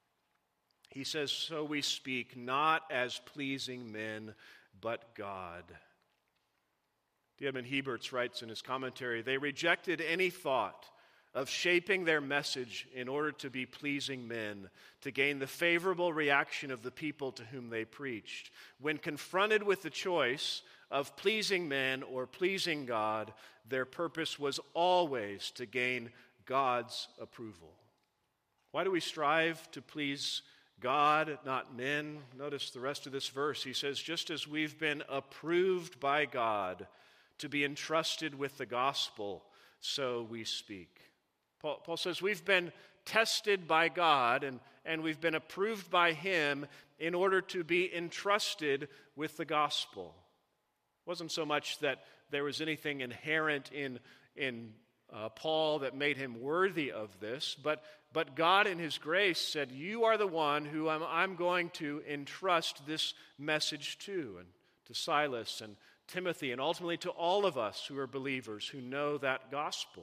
He says, so we speak not as pleasing men, but God. D. Edmund Heberts writes in his commentary, they rejected any thought of shaping their message in order to be pleasing men, to gain the favorable reaction of the people to whom they preached. When confronted with the choice of pleasing men or pleasing God, their purpose was always to gain God's approval. Why do we strive to please God, not men? Notice the rest of this verse. He says, just as we've been approved by God to be entrusted with the gospel, so we speak. Paul, Paul says we've been tested by God and, and we've been approved by Him in order to be entrusted with the gospel. It wasn't so much that there was anything inherent in, in uh, Paul that made him worthy of this, but, but God in His grace said, you are the one who I'm, I'm going to entrust this message to, and to Silas and Timothy, and ultimately to all of us who are believers who know that gospel.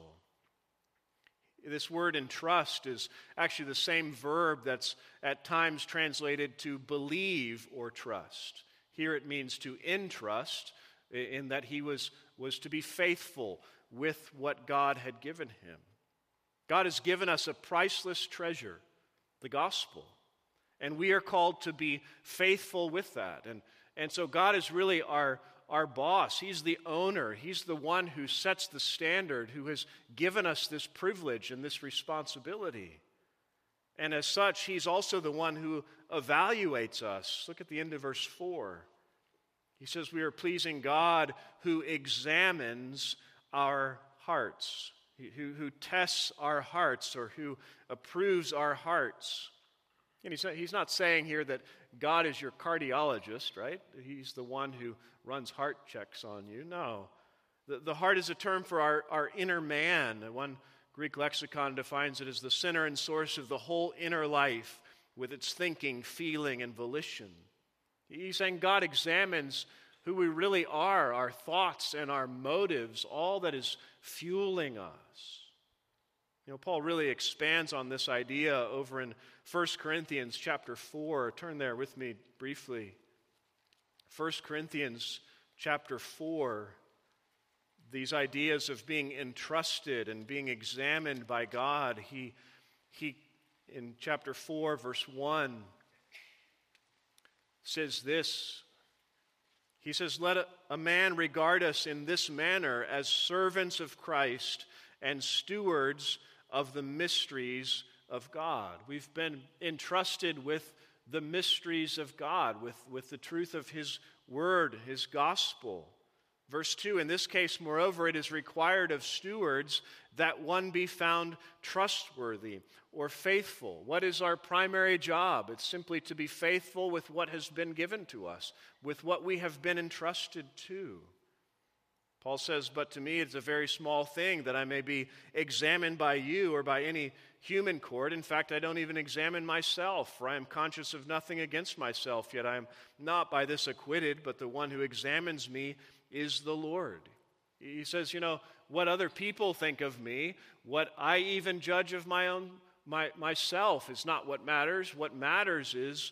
This word entrust is actually the same verb that's at times translated to believe or trust. Here it means to entrust, in that he was, was to be faithful with what God had given him. God has given us a priceless treasure, the gospel, and we are called to be faithful with that. And, and so God is really our Our boss. He's the owner. He's the one who sets the standard, who has given us this privilege and this responsibility. And as such, He's also the one who evaluates us. Look at the end of verse four. He says we are pleasing God who examines our hearts, who, who tests our hearts, or who approves our hearts. And he's not, he's not saying here that God is your cardiologist, right? He's the one who runs heart checks on you. No. The, the heart is a term for our, our inner man. One Greek lexicon defines it as the center and source of the whole inner life with its thinking, feeling, and volition. He's saying God examines who we really are, our thoughts and our motives, all that is fueling us. You know, Paul really expands on this idea over in First Corinthians chapter four. Turn there with me briefly. First Corinthians chapter four, these ideas of being entrusted and being examined by God. He, he in chapter four, verse one, says this. He says, let a, a man regard us in this manner as servants of Christ and stewards of the mysteries of God. We've been entrusted with the mysteries of God, with, with the truth of His word, His gospel. Verse two, in this case, moreover, it is required of stewards that one be found trustworthy or faithful. What is our primary job? It's simply to be faithful with what has been given to us, with what we have been entrusted to. Paul says, but to me it's a very small thing that I may be examined by you or by any human court. In fact, I don't even examine myself, for I am conscious of nothing against myself, yet I am not by this acquitted, but the one who examines me is the Lord. He says, you know, what other people think of me, what I even judge of my own my, myself is not what matters. What matters is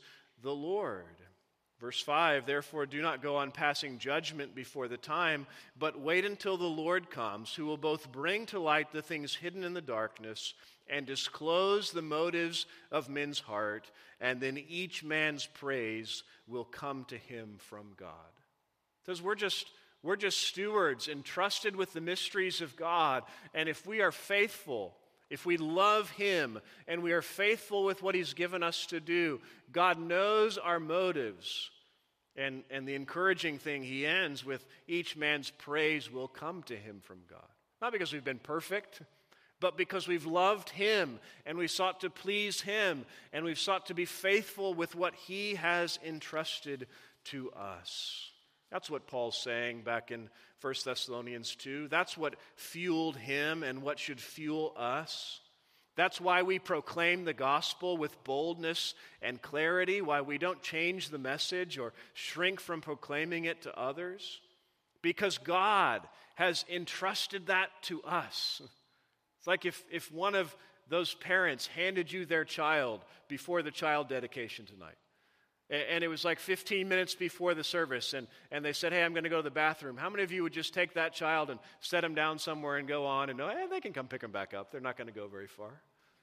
the Lord. Verse five, therefore do not go on passing judgment before the time, but wait until the Lord comes, who will both bring to light the things hidden in the darkness and disclose the motives of men's heart, and then each man's praise will come to him from God. Because we're just, we're just stewards entrusted with the mysteries of God, and if we are faithful, if we love Him and we are faithful with what He's given us to do, God knows our motives. And, and the encouraging thing, He ends with, each man's praise will come to him from God. Not because we've been perfect, but because we've loved Him and we sought to please Him and we've sought to be faithful with what He has entrusted to us. That's what Paul's saying back in First Thessalonians two. That's what fueled him and what should fuel us. That's why we proclaim the gospel with boldness and clarity, why we don't change the message or shrink from proclaiming it to others. Because God has entrusted that to us. It's like if, if one of those parents handed you their child before the child dedication tonight. And it was like fifteen minutes before the service, and, and they said, hey, I'm going to go to the bathroom. How many of you would just take that child and set him down somewhere and go on and know, hey, they can come pick him back up. They're not going to go very far.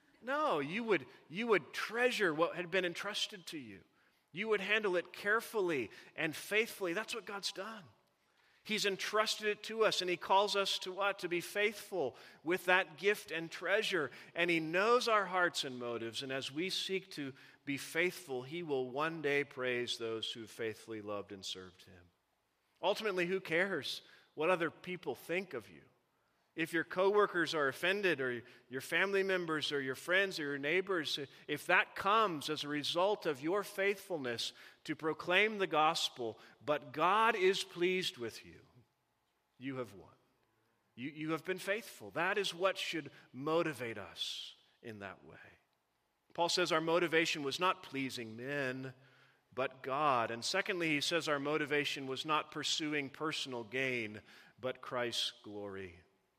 No, you would, you would treasure what had been entrusted to you. You would handle it carefully and faithfully. That's what God's done. He's entrusted it to us, and He calls us to what? To be faithful with that gift and treasure. And He knows our hearts and motives, and as we seek to be faithful, He will one day praise those who faithfully loved and served Him. Ultimately, who cares what other people think of you? If your coworkers are offended, or your family members, or your friends, or your neighbors, if that comes as a result of your faithfulness to proclaim the gospel, but God is pleased with you, you have won. You, you have been faithful. That is what should motivate us in that way. Paul says our motivation was not pleasing men, but God. And secondly, he says our motivation was not pursuing personal gain, but Christ's glory.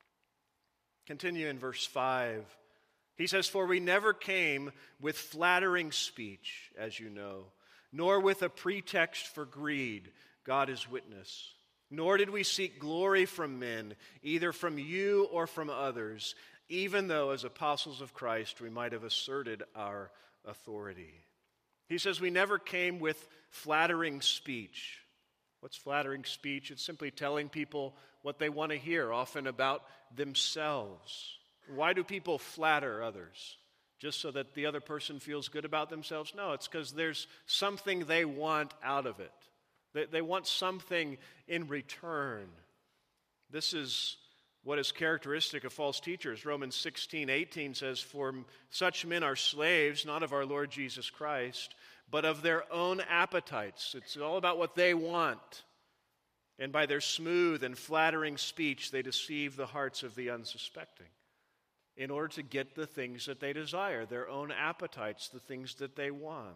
Continue in verse five. He says, for we never came with flattering speech, as you know, nor with a pretext for greed, God is witness. Nor did we seek glory from men, either from you or from others, even though as apostles of Christ we might have asserted our authority. He says we never came with flattering speech. What's flattering speech? It's simply telling people what they want to hear, often about themselves. Why do people flatter others? Just so that the other person feels good about themselves? No, it's because there's something they want out of it. They, they want something in return. This is what is characteristic of false teachers. Romans sixteen eighteen says, for such men are slaves, not of our Lord Jesus Christ, but of their own appetites. It's all about what they want. And by their smooth and flattering speech, they deceive the hearts of the unsuspecting in order to get the things that they desire, their own appetites, the things that they want.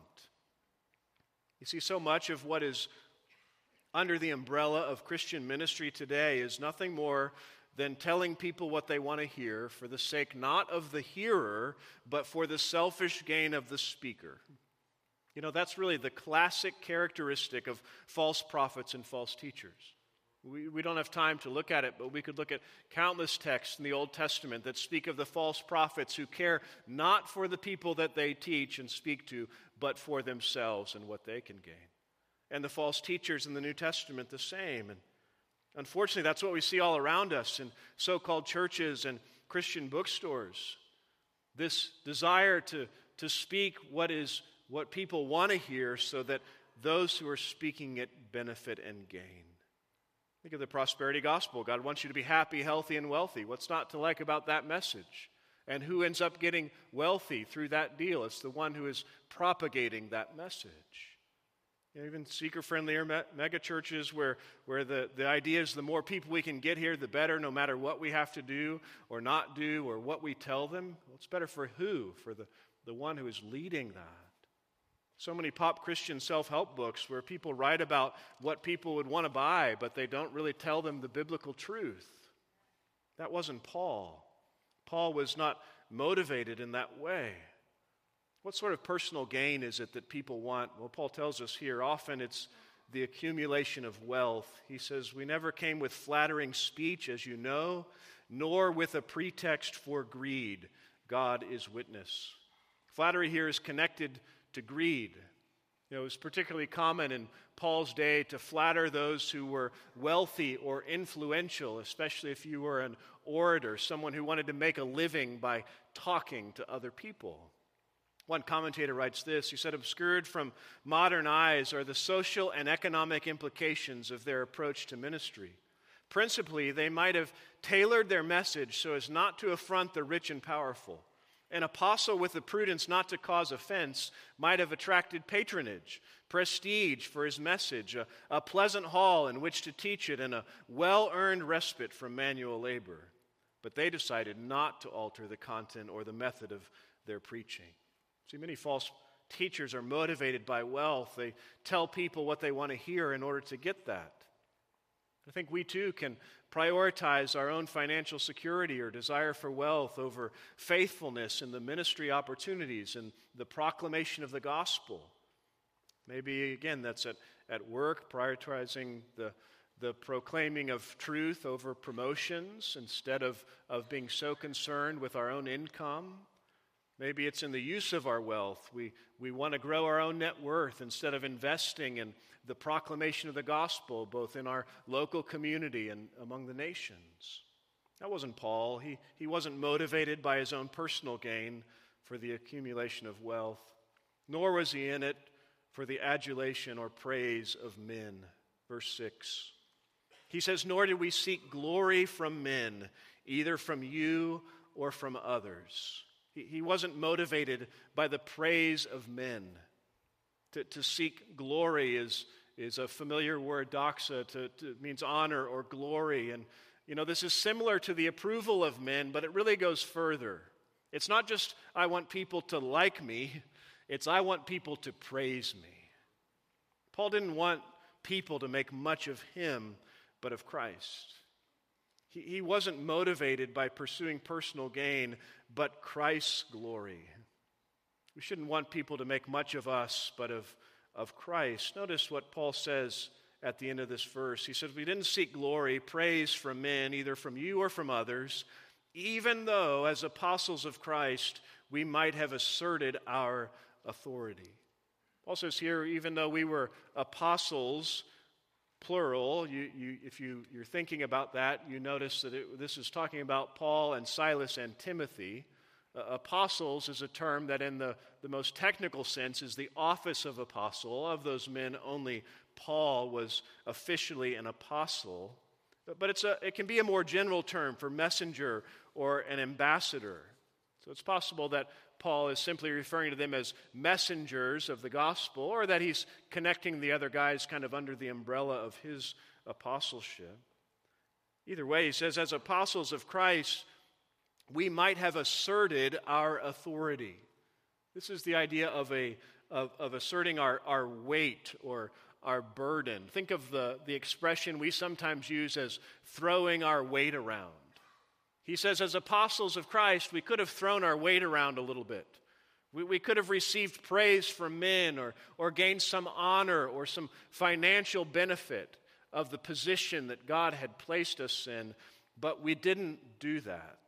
You see, so much of what is under the umbrella of Christian ministry today is nothing more than telling people what they want to hear for the sake not of the hearer, but for the selfish gain of the speaker. You know, that's really the classic characteristic of false prophets and false teachers. We, we don't have time to look at it, but we could look at countless texts in the Old Testament that speak of the false prophets who care not for the people that they teach and speak to, but for themselves and what they can gain. And the false teachers in the New Testament the same. And unfortunately, that's what we see all around us in so-called churches and Christian bookstores. This desire to, to speak what is what people want to hear so that those who are speaking it benefit and gain. Think of the prosperity gospel. God wants you to be happy, healthy, and wealthy. What's not to like about that message? And who ends up getting wealthy through that deal? It's the one who is propagating that message. You know, even seeker-friendlier me- mega churches where, where the, the idea is the more people we can get here, the better, no matter what we have to do or not do or what we tell them. Well, it's better for who? For the, the one who is leading that. So many pop Christian self-help books where people write about what people would want to buy, but they don't really tell them the biblical truth. That wasn't Paul. Paul was not motivated in that way. What sort of personal gain is it that people want? Well, Paul tells us here, often it's the accumulation of wealth. He says, we never came with flattering speech, as you know, nor with a pretext for greed. God is witness. Flattery here is connected to greed. You know, it was particularly common in Paul's day to flatter those who were wealthy or influential, especially if you were an orator, someone who wanted to make a living by talking to other people. One commentator writes this, he said, obscured from modern eyes are the social and economic implications of their approach to ministry. Principally, they might have tailored their message so as not to affront the rich and powerful. An apostle with the prudence not to cause offense might have attracted patronage, prestige for his message, a, a pleasant hall in which to teach it, and a well-earned respite from manual labor. But they decided not to alter the content or the method of their preaching. See, many false teachers are motivated by wealth. They tell people what they want to hear in order to get that. I think we too can prioritize our own financial security or desire for wealth over faithfulness in the ministry opportunities and the proclamation of the gospel. Maybe, again, that's at, at work, prioritizing the, the proclaiming of truth over promotions instead of, of being so concerned with our own income. Maybe it's in the use of our wealth. We, we want to grow our own net worth instead of investing in the proclamation of the gospel, both in our local community and among the nations. That wasn't Paul. He, he wasn't motivated by his own personal gain for the accumulation of wealth, nor was he in it for the adulation or praise of men. Verse six. He says, nor did we seek glory from men, either from you or from others. He wasn't motivated by the praise of men. To, to seek glory is, is a familiar word, doxa, to, to means honor or glory. And, you know, this is similar to the approval of men, but it really goes further. It's not just, I want people to like me. It's, I want people to praise me. Paul didn't want people to make much of him, but of Christ. He, he wasn't motivated by pursuing personal gain, but Christ's glory. We shouldn't want people to make much of us, but of, of Christ. Notice what Paul says at the end of this verse. He says, we didn't seek glory, praise from men, either from you or from others, even though as apostles of Christ, we might have asserted our authority. Paul says here, even though we were apostles, plural, you, you, if you, you're thinking about that, you notice that it, this is talking about Paul and Silas and Timothy. Uh, apostles is a term that in the, the most technical sense is the office of apostle. Of those men, only Paul was officially an apostle. But, but it's a, it can be a more general term for messenger or an ambassador. So it's possible that Paul is simply referring to them as messengers of the gospel, or that he's connecting the other guys kind of under the umbrella of his apostleship. Either way, he says, as apostles of Christ, we might have asserted our authority. This is the idea of a of, of asserting our, our weight or our burden. Think of the, the expression we sometimes use as throwing our weight around. He says, as apostles of Christ, we could have thrown our weight around a little bit. We, we could have received praise from men or, or gained some honor or some financial benefit of the position that God had placed us in, but we didn't do that.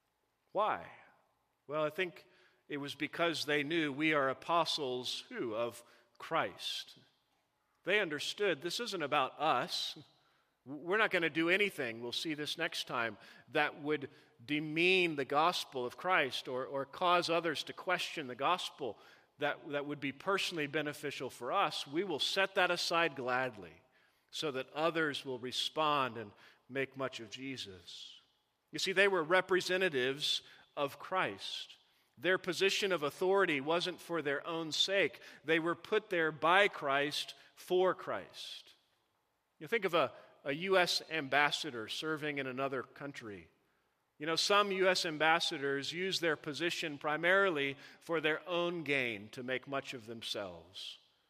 Why? Well, I think it was because they knew we are apostles, who? Of Christ. They understood this isn't about us. We're not going to do anything, we'll see this next time, that would demean the gospel of Christ or, or cause others to question the gospel that, that would be personally beneficial for us. We will set that aside gladly so that others will respond and make much of Jesus. You see, they were representatives of Christ. Their position of authority wasn't for their own sake. They were put there by Christ for Christ. You think of a a U S ambassador serving in another country. You know, some U S ambassadors use their position primarily for their own gain, to make much of themselves.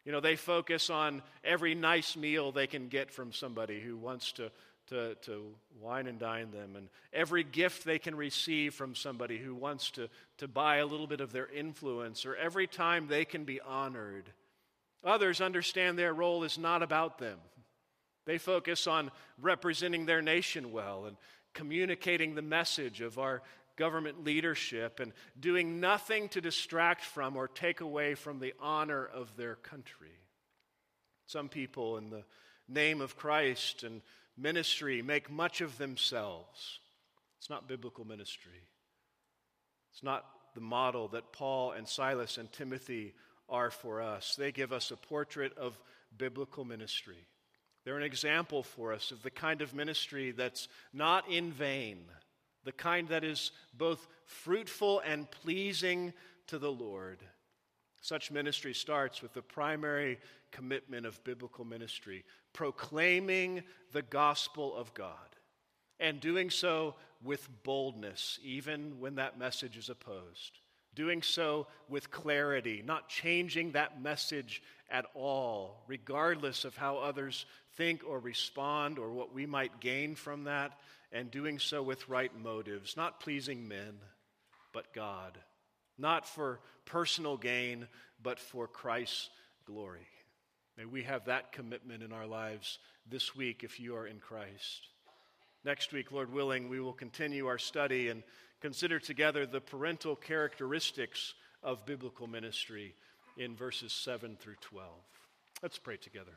You know, they focus on every nice meal they can get from somebody who wants to, to, to wine and dine them, and every gift they can receive from somebody who wants to, to buy a little bit of their influence, or every time they can be honored. Others understand their role is not about them. They focus on representing their nation well and communicating the message of our government leadership and doing nothing to distract from or take away from the honor of their country. Some people, in the name of Christ and ministry, make much of themselves. It's not biblical ministry. It's not the model that Paul and Silas and Timothy are for us. They give us a portrait of biblical ministry. They're an example for us of the kind of ministry that's not in vain, the kind that is both fruitful and pleasing to the Lord. Such ministry starts with the primary commitment of biblical ministry, proclaiming the gospel of God, and doing so with boldness, even when that message is opposed. Doing so with clarity, not changing that message at all, regardless of how others think or respond or what we might gain from that, and doing so with right motives, not pleasing men, but God. Not for personal gain, but for Christ's glory. May we have that commitment in our lives this week if you are in Christ. Next week, Lord willing, we will continue our study and consider together the parental characteristics of biblical ministry in verses seven through twelve. Let's pray together.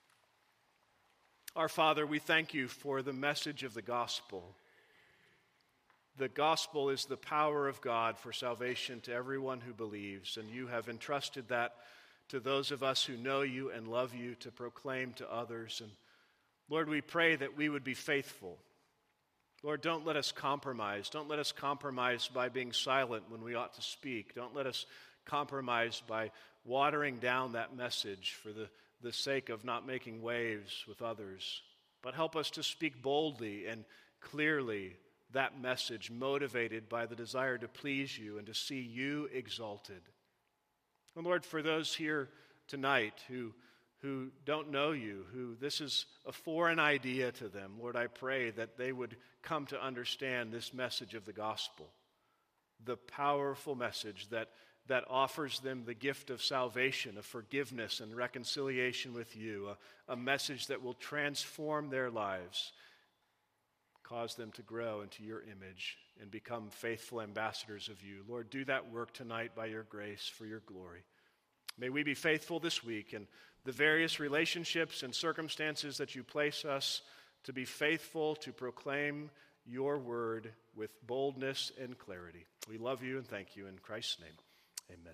Our Father, we thank you for the message of the gospel. The gospel is the power of God for salvation to everyone who believes, and you have entrusted that to those of us who know you and love you to proclaim to others. And Lord, we pray that we would be faithful. Lord, don't let us compromise. Don't let us compromise by being silent when we ought to speak. Don't let us compromise by watering down that message for the, the sake of not making waves with others. But help us to speak boldly and clearly that message, motivated by the desire to please you and to see you exalted. And Lord, for those here tonight who who don't know you, who this is a foreign idea to them, Lord, I pray that they would come to understand this message of the gospel, the powerful message that, that offers them the gift of salvation, of forgiveness and reconciliation with you, a, a message that will transform their lives, cause them to grow into your image and become faithful ambassadors of you. Lord, do that work tonight by your grace for your glory. May we be faithful this week in the various relationships and circumstances that you place us to be faithful to proclaim your word with boldness and clarity. We love you and thank you in Christ's name. Amen.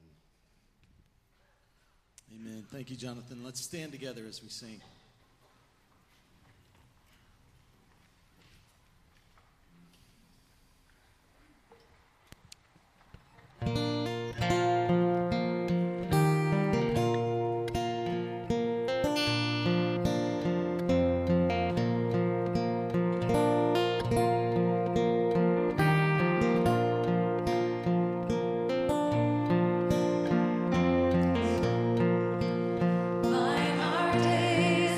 Amen. Thank you, Jonathan. Let's stand together as we sing. Days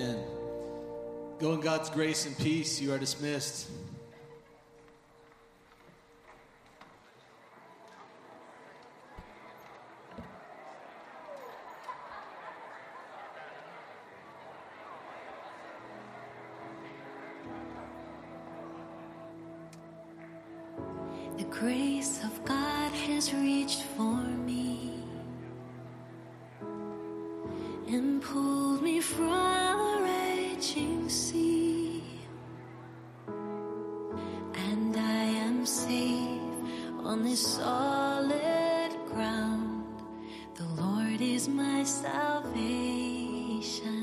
Amen. Go in God's grace and peace. You are dismissed. The grace of God has reached for me and pulled me from a raging sea, and I am safe on this solid ground. The Lord is my salvation.